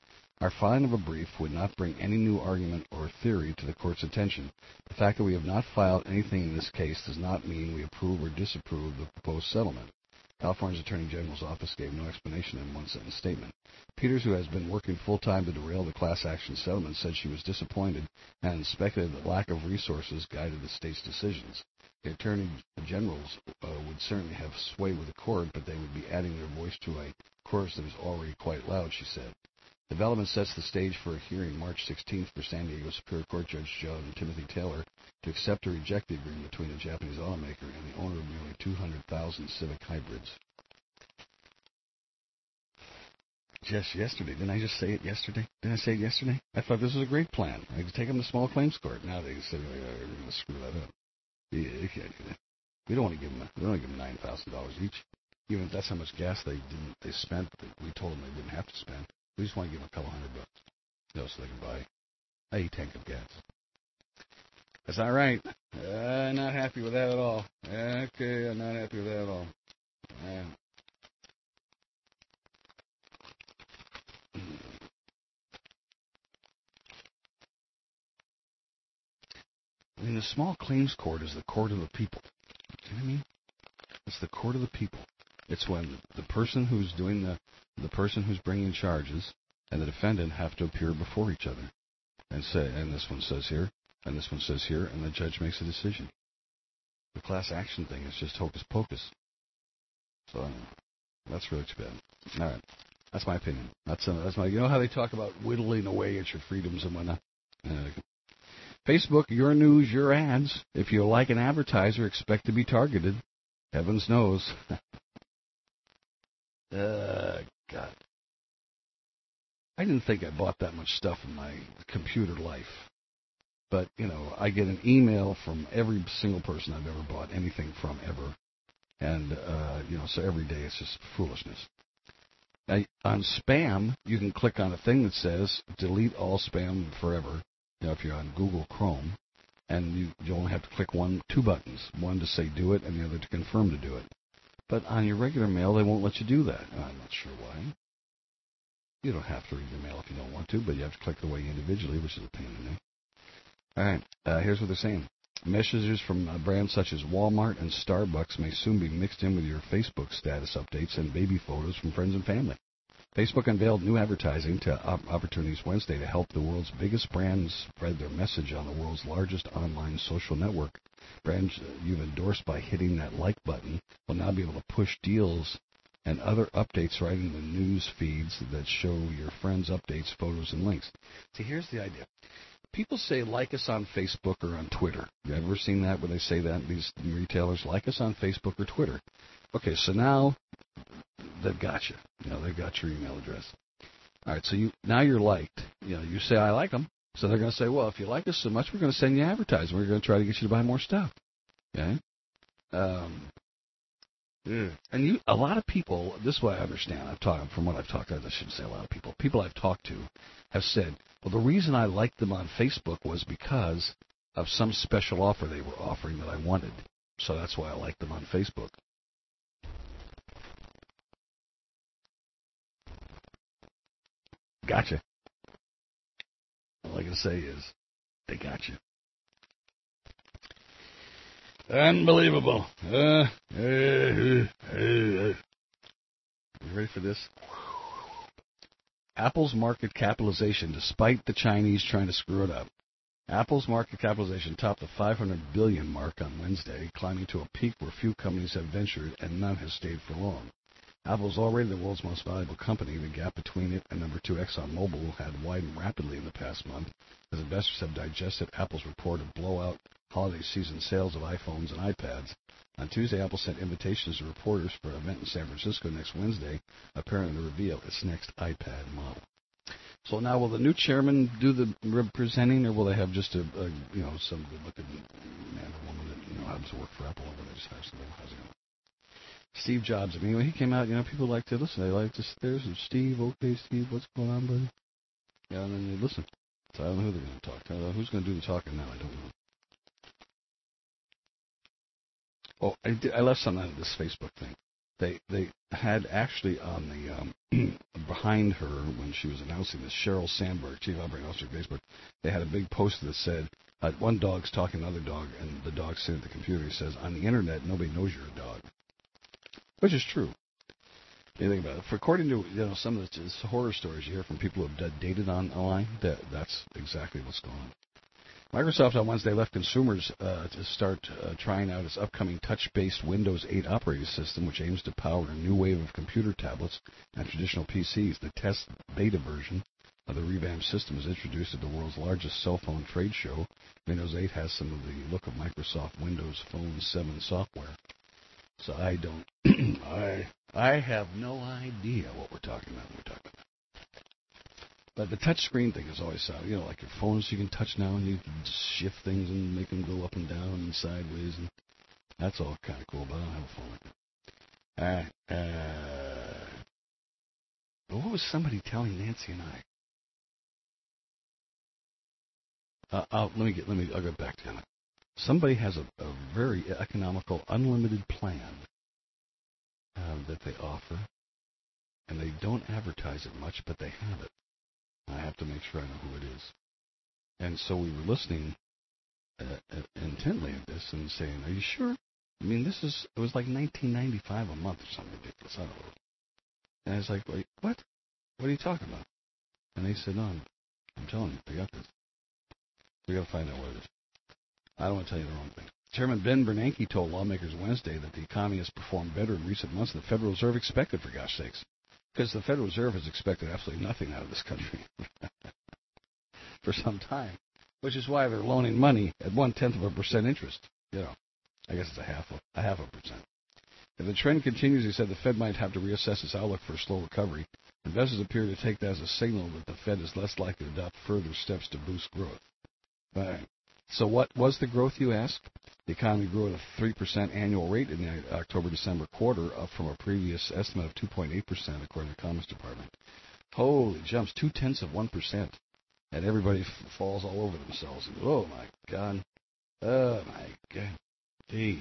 Our filing of a brief would not bring any new argument or theory to the court's attention. The fact that we have not filed anything in this case does not mean we approve or disapprove of the proposed settlement. California's Attorney General's office gave no explanation in one sentence statement. Peters, who has been working full-time to derail the class action settlement, said she was disappointed and speculated that lack of resources guided the state's decisions. The Attorney Generals uh, would certainly have sway with the court, but they would be adding their voice to a chorus that is already quite loud, she said. The development sets the stage for a hearing March sixteenth for San Diego Superior Court Judge John Timothy Taylor to accept or reject the agreement between a Japanese automaker and the owner of nearly two hundred thousand Civic hybrids. Just yesterday. Didn't I just say it yesterday? Didn't I say it yesterday? I thought this was a great plan. I could take them to small claims court. Now they say they're going to screw that up. Yeah, they can't do that. We don't want to give them. We don't want to give them nine thousand dollars each. Even if that's how much gas they didn't they spent, we told them they didn't have to spend. We just want to give them a couple hundred bucks, you know, so they can buy a tank of gas. That's not right. Uh, not happy with that at all. Okay, I'm not happy with that at all. Uh, I mean, the small claims court is the court of the people. You know what I mean? It's the court of the people. It's when the person who's doing the, the person who's bringing charges and the defendant have to appear before each other and say, and this one says here, and this one says here, and the judge makes a decision. The class action thing is just hocus pocus. So uh, that's really too bad. All right, that's my opinion. That's uh, that's my. You know how they talk about whittling away at your freedoms and whatnot. Uh, Facebook, your news, your ads. If you like an advertiser, expect to be targeted. Heavens knows. uh, God. I didn't think I bought that much stuff in my computer life. But, you know, I get an email from every single person I've ever bought anything from ever. And, uh, you know, so every day it's just foolishness. Now, on spam, you can click on a thing that says delete all spam forever. You know, if you're on Google Chrome. And you, you only have to click one, two buttons. One to say do it and the other to confirm to do it. But on your regular mail, they won't let you do that. I'm not sure why. You don't have to read your mail if you don't want to, but you have to click the way individually, which is a pain in the neck. All right, uh, here's what they're saying. Messages from uh, brands such as Walmart and Starbucks may soon be mixed in with your Facebook status updates and baby photos from friends and family. Facebook unveiled new advertising to op- opportunities Wednesday to help the world's biggest brands spread their message on the world's largest online social network. Brands uh, you've endorsed by hitting that like button will now be able to push deals and other updates right in the news feeds that show your friends' updates, photos, and links. See, here's the idea. People say like us on Facebook or on Twitter. You ever seen that where they say that, these retailers, like us on Facebook or Twitter? Okay, so now they've got you. You know, they've got your email address. All right, so you now you're liked. You know, you say I like them, so they're going to say, well, if you like us so much, we're going to send you advertising. We're going to try to get you to buy more stuff. Okay. Um. Yeah. And you, a lot of people. This is what I understand. I've talked from what I've talked to. I shouldn't say a lot of people. People I've talked to have said, well, the reason I liked them on Facebook was because of some special offer they were offering that I wanted. So that's why I liked them on Facebook. Gotcha. All I can say is, they got you. Unbelievable. Uh, uh, uh, uh. You ready for this? Apple's market capitalization, despite the Chinese trying to screw it up. Apple's market capitalization topped the five hundred billion dollars mark on Wednesday, climbing to a peak where few companies have ventured and none has stayed for long. Apple is already the world's most valuable company. The gap between it and number two ExxonMobil had widened rapidly in the past month as investors have digested Apple's report of blowout holiday season sales of iPhones and iPads. On Tuesday, Apple sent invitations to reporters for an event in San Francisco next Wednesday, apparently to reveal its next iPad model. So now, will the new chairman do the representing, or will they have just a, a you know, some good-looking man or woman that you know happens to work for Apple, or will they just hire somebody? How's it going? Steve Jobs. I mean, when he came out, you know, people like to listen. They like to sit there and Steve, okay, Steve, what's going on, buddy? Yeah, and then they listen. So I don't know who they're going to talk to. Who's going to do the talking now? I don't know. Oh, I, did, I left something out of this Facebook thing. they they had actually on the um, behind her when she was announcing this, Sheryl Sandberg, Chief Operating Officer of Facebook, they had a big poster that said, uh, one dog's talking to another dog, and the dog's sitting at the computer. He says, on the internet, nobody knows you're a dog. Which is true. You think about it. For according to you know some of the horror stories you hear from people who have dated on online, that that's exactly what's going on. Microsoft on Wednesday left consumers uh, to start uh, trying out its upcoming touch-based Windows eight operating system, which aims to power a new wave of computer tablets and traditional P Cs. The test beta version of the revamped system is introduced at the world's largest cell phone trade show. Windows eight has some of the look of Microsoft Windows Phone seven software. So I don't, I I have no idea what we're talking about when we're talking about. But the touch screen thing is always, uh, you know, like your phones you can touch now and you can shift things and make them go up and down and sideways, and that's all kind of cool, but I don't have a phone like that. All right. Uh, what was somebody telling Nancy and I? Uh, I'll, let me get, let me, I'll get back to that. Somebody has a, a very economical, unlimited plan uh, that they offer, and they don't advertise it much, but they have it. I have to make sure I know who it is. And so we were listening uh, uh, intently at this and saying, are you sure? I mean, this is, it was like nineteen ninety-five a month or something ridiculous. I don't know. And I was like, wait, what? What are you talking about? And they said, no, I'm, I'm telling you, I got this. We got to find out what it is. I don't want to tell you the wrong thing. Chairman Ben Bernanke told lawmakers Wednesday that the economy has performed better in recent months than the Federal Reserve expected, for gosh sakes. Because the Federal Reserve has expected absolutely nothing out of this country for some time, which is why they're loaning money at one-tenth of a percent interest. You know, I guess it's a half, a, a half a percent. If the trend continues, he said, the Fed might have to reassess its outlook for a slow recovery. Investors appear to take that as a signal that the Fed is less likely to adopt further steps to boost growth. All right. So what was the growth, you ask? The economy grew at a three percent annual rate in the October-December quarter, up from a previous estimate of two point eight percent, according to the Commerce Department. Holy jumps, two-tenths of one percent. And everybody f- falls all over themselves. And, oh, my God. Oh, my God. Gee,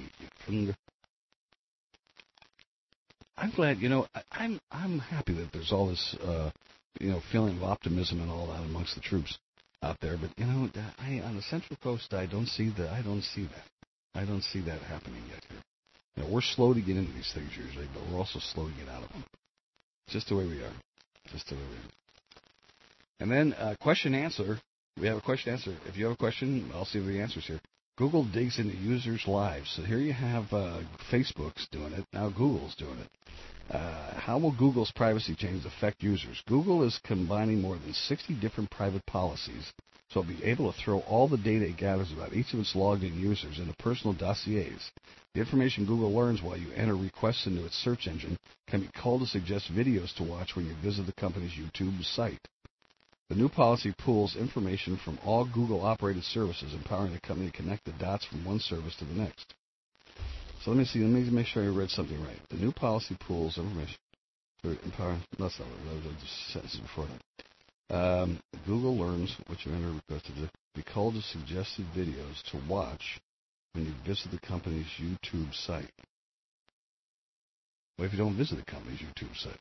I'm glad, you know, I, I'm I'm happy that there's all this, uh, you know, feeling of optimism and all that amongst the troops out there. But, you know, I, on the Central Coast, I don't see that. I don't see that. I don't see that happening yet here. You know, we're slow to get into these things usually, but we're also slow to get out of them. Just the way we are. Just the way we are. And then uh, question answer. We have a question answer. If you have a question, I'll see the answers here. Google digs into users' lives. So here you have uh, Facebook's doing it. Now Google's doing it. Uh, how will Google's privacy changes affect users? Google is combining more than sixty different private policies, so it'll be able to throw all the data it gathers about each of its logged-in users into personal dossiers. The information Google learns while you enter requests into its search engine can be called to suggest videos to watch when you visit the company's YouTube site. The new policy pools information from all Google-operated services, empowering the company to connect the dots from one service to the next. So let me see. Let me make sure I read something right. The new policy pools information. Empower. That's not what I was just sentences before that. Um, Google learns what you enter requested to be called to suggested videos to watch when you visit the company's YouTube site. What if you don't visit the company's YouTube site?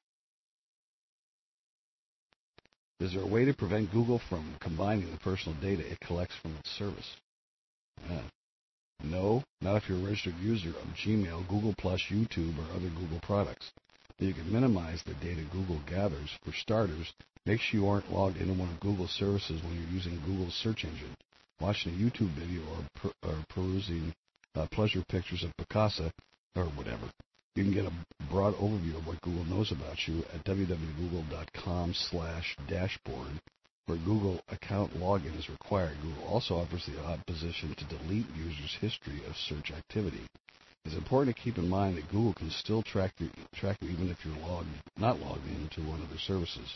Is there a way to prevent Google from combining the personal data it collects from its service? Uh, no, not if you're a registered user of Gmail, Google Plus, YouTube, or other Google products. You can minimize the data Google gathers. For starters, make sure you aren't logged into one of Google's services when you're using Google's search engine, watching a YouTube video, or, per, or perusing uh, pleasure pictures of Picasso, or whatever. You can get a broad overview of what Google knows about you at www.google.com slash dashboard, where Google account login is required. Google also offers the option to delete users' history of search activity. It's important to keep in mind that Google can still track you, track you even if you're logged, not logged into one of their services.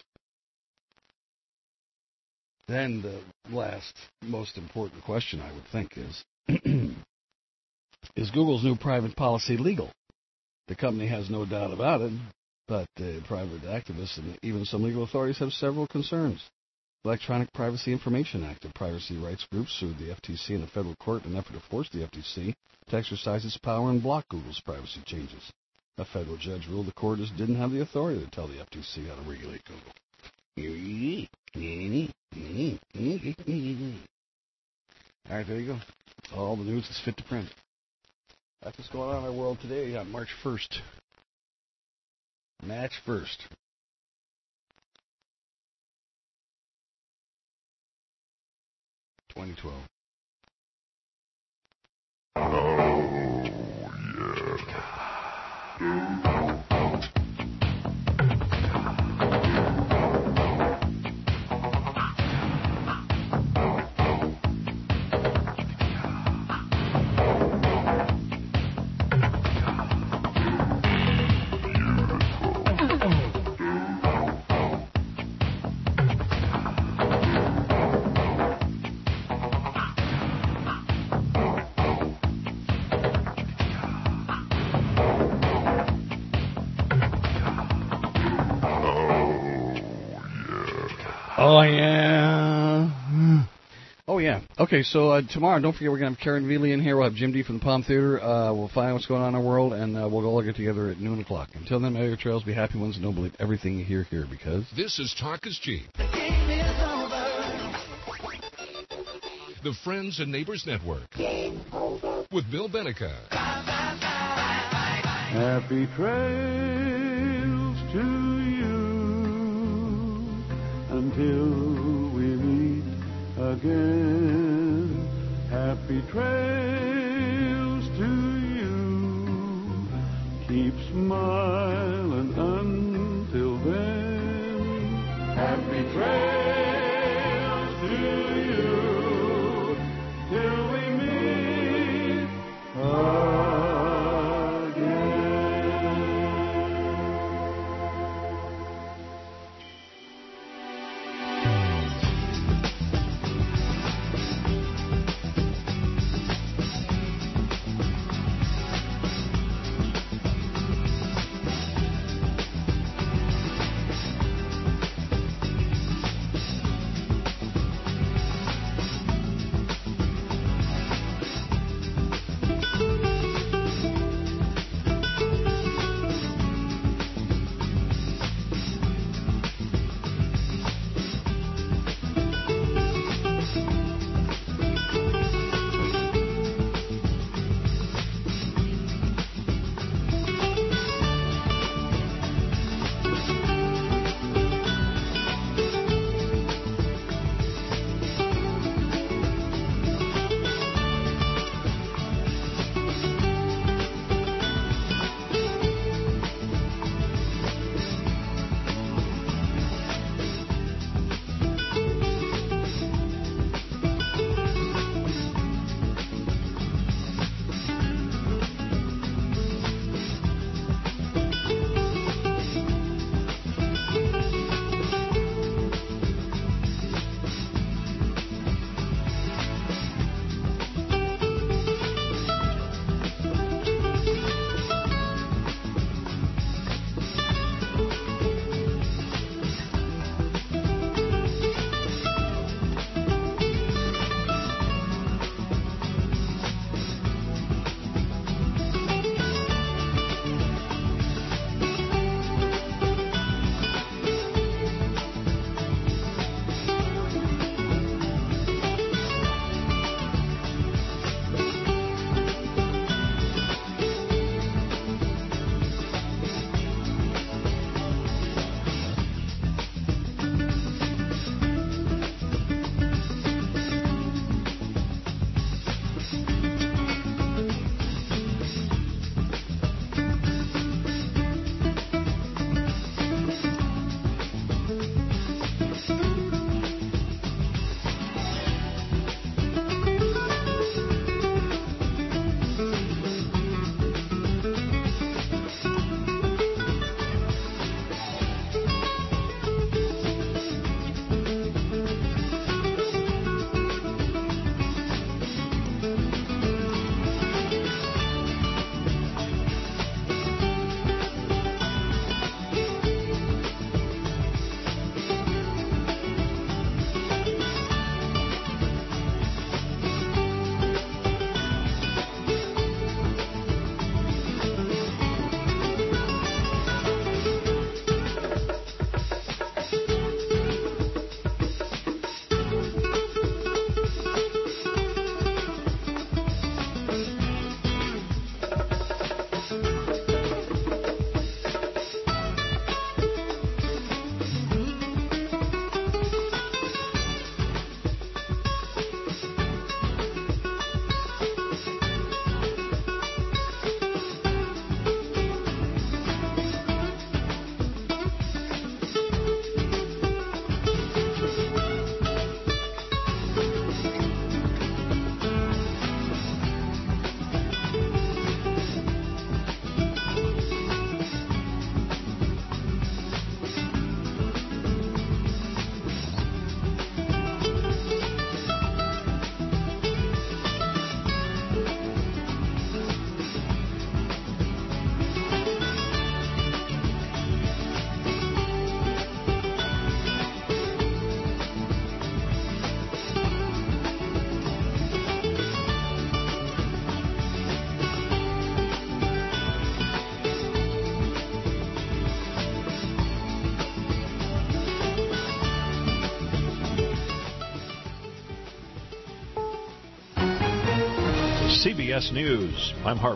Then the last, most important question, I would think, is, is Google's new private policy legal? The company has no doubt about it, but the private activists and even some legal authorities have several concerns. The Electronic Privacy Information Act of privacy rights groups sued the F T C in a federal court in an effort to force the F T C to exercise its power and block Google's privacy changes. A federal judge ruled the court just didn't have the authority to tell the F T C how to regulate Google. All right, there you go. All the news is fit to print. That's what's going on in our world today on March first. March first. twenty twelve. Oh, yeah. Oh, yeah. Oh, yeah. Okay, so uh, tomorrow, don't forget, we're going to have Karen Veely in here. We'll have Jim D from the Palm Theater. Uh, we'll find out what's going on in our world, and uh, we'll all get together at noon o'clock. Until then, may your trails be happy ones, and don't believe everything you hear here, because... This is Talk is Cheap. The Friends and Neighbors Network. With Bill Benica. Happy trails to you until we meet again. Happy trails to you. Keep smiling until then. Happy trails to you till we meet again. C B S News. I'm Harvey.